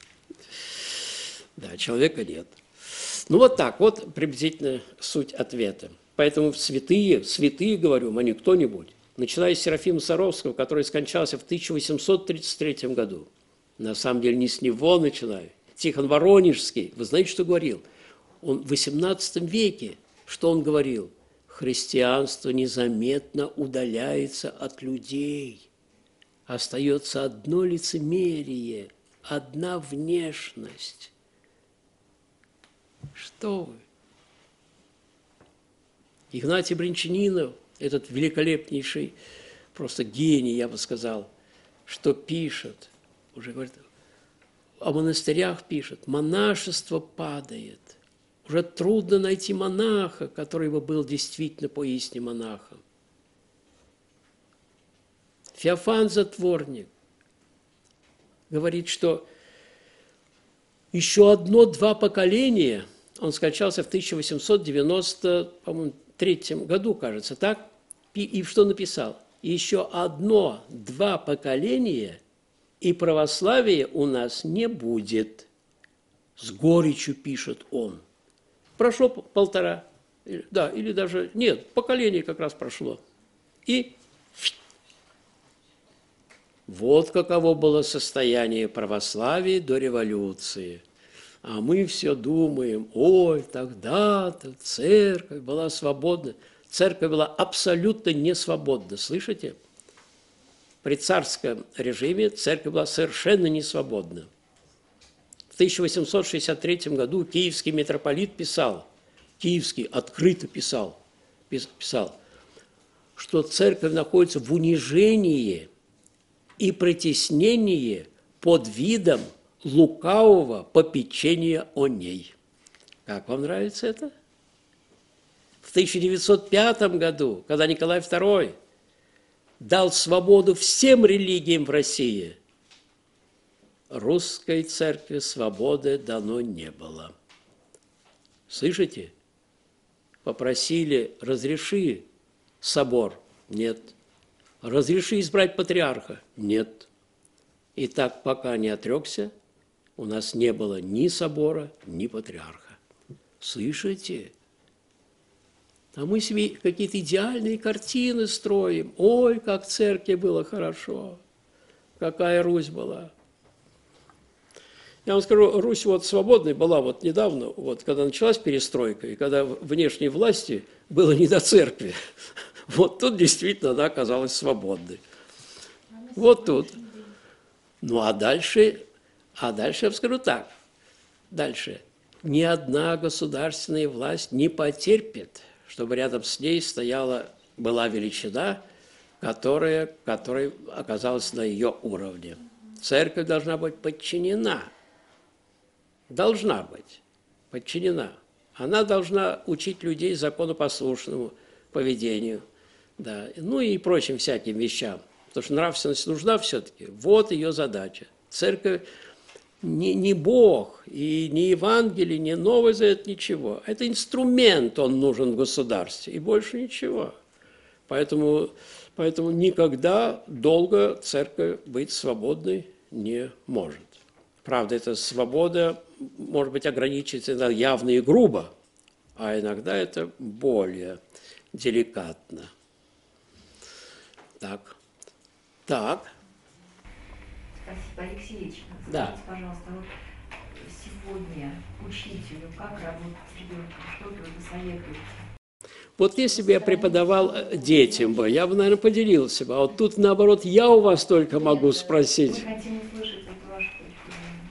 Да, человека нет. Ну вот так, вот приблизительно суть ответа. Поэтому святые, говорю, а не кто-нибудь, начиная с Серафима Саровского, который скончался в 1833 году. На самом деле не с него начинаю. Тихон Воронежский, вы знаете, что говорил? Он в XVIII веке, что он говорил? Христианство незаметно удаляется от людей. Остается одно лицемерие, одна внешность. Что вы? Игнатий Брянчанинов, этот великолепнейший, просто гений, я бы сказал, что пишет, уже говорит, о монастырях пишет, монашество падает. Уже трудно найти монаха, который бы был действительно поистине монахом. Феофан Затворник говорит, что еще одно-два поколения, он скончался в 1893 году, кажется, так, и что написал? еще 1-2 поколения, и православия у нас не будет. С горечью пишет он. Прошло 1,5, да, или даже, нет, поколение как раз прошло. И вот каково было состояние православия до революции. А мы все думаем, ой, тогда-то церковь была свободна. Церковь была абсолютно не свободна, слышите? При царском режиме церковь была совершенно не свободна. В 1863 году киевский митрополит писал, киевский открыто писал, что церковь находится в унижении и притеснении под видом лукавого попечения о ней. Как вам нравится это? В 1905 году, когда Николай II дал свободу всем религиям в России, русской церкви свободы дано не было. Слышите? Попросили, разреши собор. Нет. Разреши избрать патриарха. Нет. И так, пока не отрекся, у нас не было ни собора, ни патриарха. Слышите? А мы себе какие-то идеальные картины строим. Ой, как в церкви было хорошо. Какая Русь была. Я вам скажу, Русь вот свободной была вот недавно, вот когда началась перестройка, и когда внешней власти было не до церкви. Вот тут действительно она оказалась свободной. Вот тут. Ну, а дальше я вам скажу так. Дальше. Ни одна государственная власть не потерпит, чтобы рядом с ней была величина, которая оказалась на ее уровне. Церковь должна быть подчинена. Должна быть подчинена. Она должна учить людей законопослушному поведению, да, ну и прочим всяким вещам. Потому что нравственность нужна все-таки. Вот ее задача. Церковь не Бог, и не Евангелие, не Новый Завет, ничего. Это инструмент, он нужен в государстве, и больше ничего. Поэтому никогда долго церковь быть свободной не может. Правда, эта свобода может быть ограничивается иногда явно и грубо, а иногда это более деликатно. Так. Спасибо, Алексей Ильич. Да. Скажите, пожалуйста, вот сегодня учителю как работать с ребенком? Что вы посоветуете? Вот если бы я преподавал детям бы, я бы, наверное, поделился бы. А вот тут, наоборот, я у вас только могу спросить. Мы хотим услышать эту вашу точку зрения.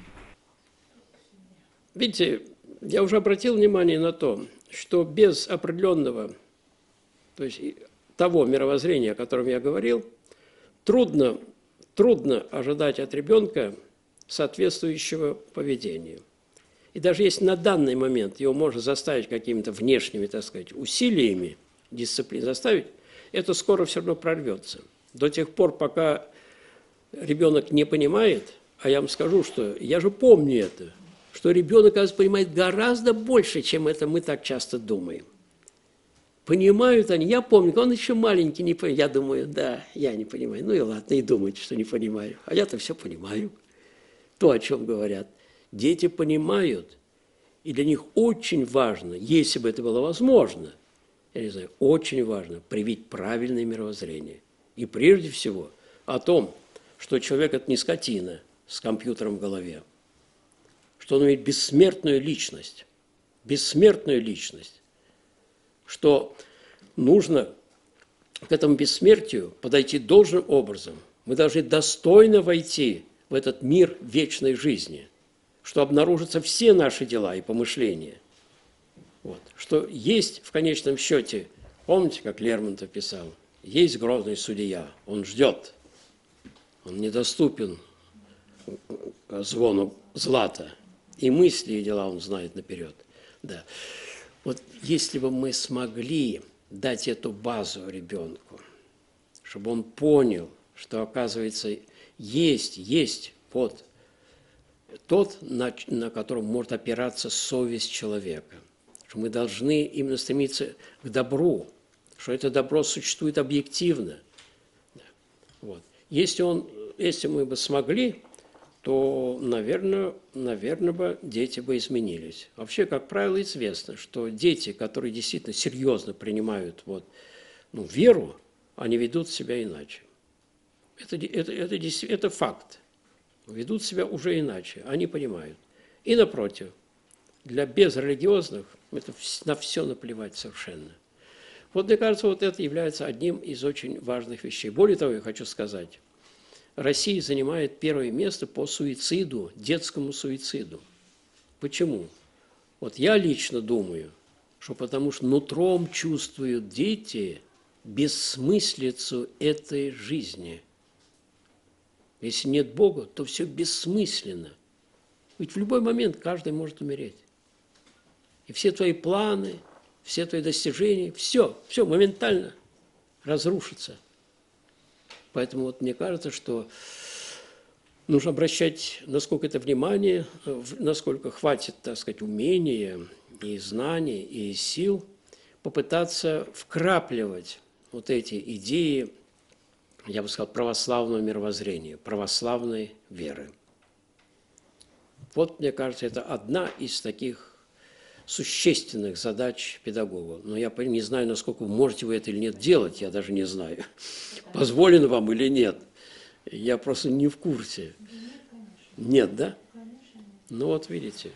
Видите, я уже обратил внимание на то, что без определенного, то есть того мировоззрения, о котором я говорил, трудно ожидать от ребенка соответствующего поведения. И даже если на данный момент его можно заставить какими-то внешними, так сказать, усилиями дисциплины заставить, это скоро все равно прорвется. До тех пор, пока ребенок не понимает, а я вам скажу, что я же помню это, что ребенок, оказывается, понимает гораздо больше, чем это мы так часто думаем. Понимают они, я помню, он еще маленький, не понимает. Я думаю, да, я не понимаю. Ну и ладно, и думайте, что не понимаю. А я-то все понимаю. То, о чем говорят. Дети понимают, и для них очень важно, если бы это было возможно, я не знаю, очень важно привить правильное мировоззрение. И прежде всего о том, что человек – это не скотина с компьютером в голове, что он имеет бессмертную личность, что нужно к этому бессмертию подойти должным образом. Мы должны достойно войти в этот мир вечной жизни, что обнаружатся все наши дела и помышления. Вот. Что есть в конечном счете, помните, как Лермонтов писал, есть грозный судья, он ждет, он недоступен звону злата, и мысли и дела он знает наперед. Да. Вот если бы мы смогли дать эту базу ребенку, чтобы он понял, что, оказывается, есть вот тот, на котором может опираться совесть человека, что мы должны именно стремиться к добру, что это добро существует объективно, Вот. Если мы бы смогли, то, наверное, бы дети бы изменились. Вообще, как правило, известно, что дети, которые действительно серьезно принимают веру, они ведут себя иначе. Это факт. Ведут себя уже иначе, они понимают. И напротив, для безрелигиозных это на все наплевать совершенно. Вот мне кажется, вот это является одним из очень важных вещей. Более того, я хочу сказать, Россия занимает первое место по суициду, детскому суициду. Почему? Вот я лично думаю, что потому что нутром чувствуют дети бессмыслицу этой жизни. Если нет Бога, то все бессмысленно. Ведь в любой момент каждый может умереть. И все твои планы, все твои достижения, все моментально разрушится. Поэтому вот мне кажется, что нужно обращать, насколько это внимание, насколько хватит, так сказать, умения и знаний, и сил, попытаться вкрапливать вот эти идеи, я бы сказал, православного мировоззрения, православной веры. Вот, мне кажется, это одна из таких существенных задач педагога. Но я не знаю, насколько можете вы это или нет делать, я даже не знаю, позволено вам или нет. Я просто не в курсе. Нет, да? Ну вот видите.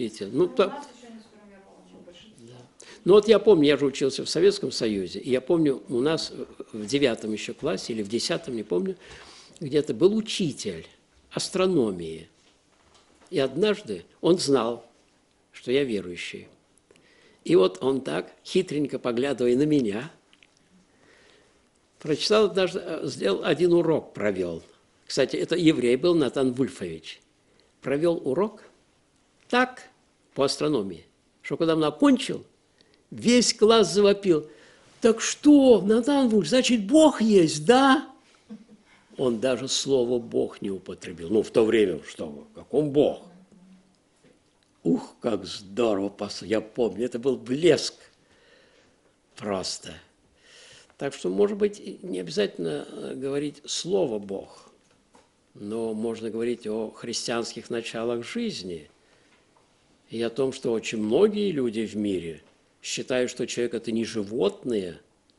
Ну вот я помню, я же учился в Советском Союзе, и я помню, у нас в 9 еще классе или в 10, не помню, где-то был учитель астрономии. И однажды он знал, что я верующий. И вот он так, хитренько поглядывая на меня, прочитал, даже сделал один урок, провел. Кстати, это еврей был, Натан Вульфович. Провел урок так, по астрономии, что когда он окончил, весь класс завопил. Так что, Натан Вульфович, значит, Бог есть, да? Он даже слово «Бог» не употребил. Ну, в то время, что, какой Бог? Ух, как здорово, я помню, это был блеск просто. Так что, может быть, не обязательно говорить слово «Бог», но можно говорить о христианских началах жизни и о том, что очень многие люди в мире считают, что человек – это не животное,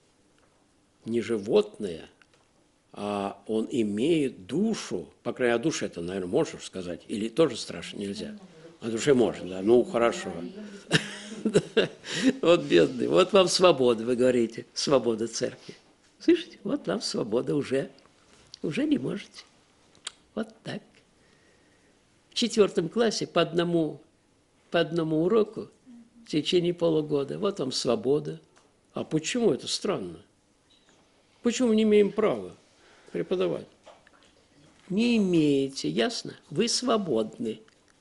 а он имеет душу, по крайней мере, о душе это, наверное, можешь сказать, или тоже страшно нельзя? О душе можно, да, ну, хорошо. Вот бедный, вот вам свобода, вы говорите, свобода церкви. Слышите, вот вам свобода уже не можете. Вот так. В 4 классе по одному уроку в течение полугода, вот вам свобода. А почему это странно? Почему мы не имеем права преподавать? Не имеете, ясно? Вы свободны.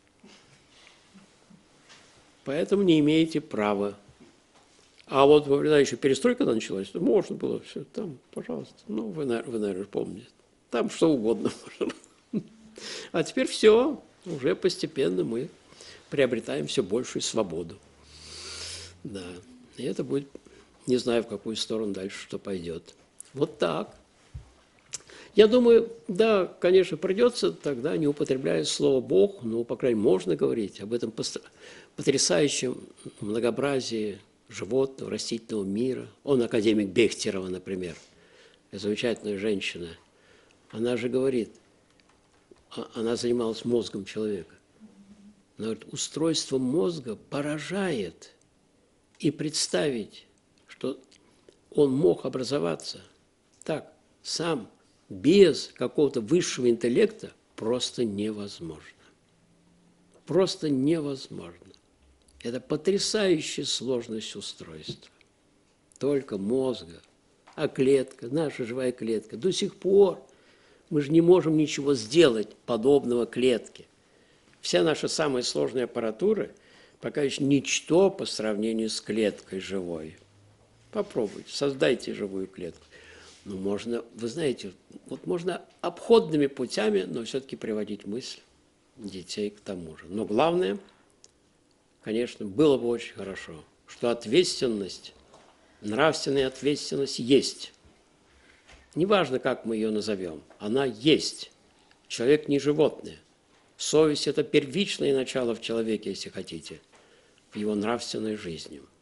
Поэтому не имеете права. А вот во времена еще перестройка началась, то можно было все там, пожалуйста. Ну, вы, наверное, помните. Там что угодно можно. А теперь все, уже постепенно мы приобретаем все большую свободу. Да, и это будет, не знаю, в какую сторону дальше что пойдет. Вот так. Я думаю, да, конечно, придется тогда, не употребляя слово «Бог», но, по крайней мере, можно говорить об этом потрясающем многообразии животного, растительного мира. Он академик Бехтерова, например, замечательная женщина. Она же говорит, она занималась мозгом человека. Она говорит, устройство мозга поражает, и представить, что он мог образоваться так, сам, без какого-то высшего интеллекта, просто невозможно. Просто невозможно. Это потрясающая сложность устройства. Только мозга, а клетка, наша живая клетка, до сих пор мы же не можем ничего сделать подобного клетке. Вся наша самая сложная аппаратура пока еще ничто по сравнению с клеткой живой. Попробуйте, создайте живую клетку. Ну, можно, вы знаете, вот можно обходными путями, но все-таки приводить мысль детей к тому же. Но главное, конечно, было бы очень хорошо, что ответственность, нравственная ответственность есть. неважно, как мы ее назовем, она есть. Человек не животное. Совесть – это первичное начало в человеке, если хотите, в его нравственной жизни.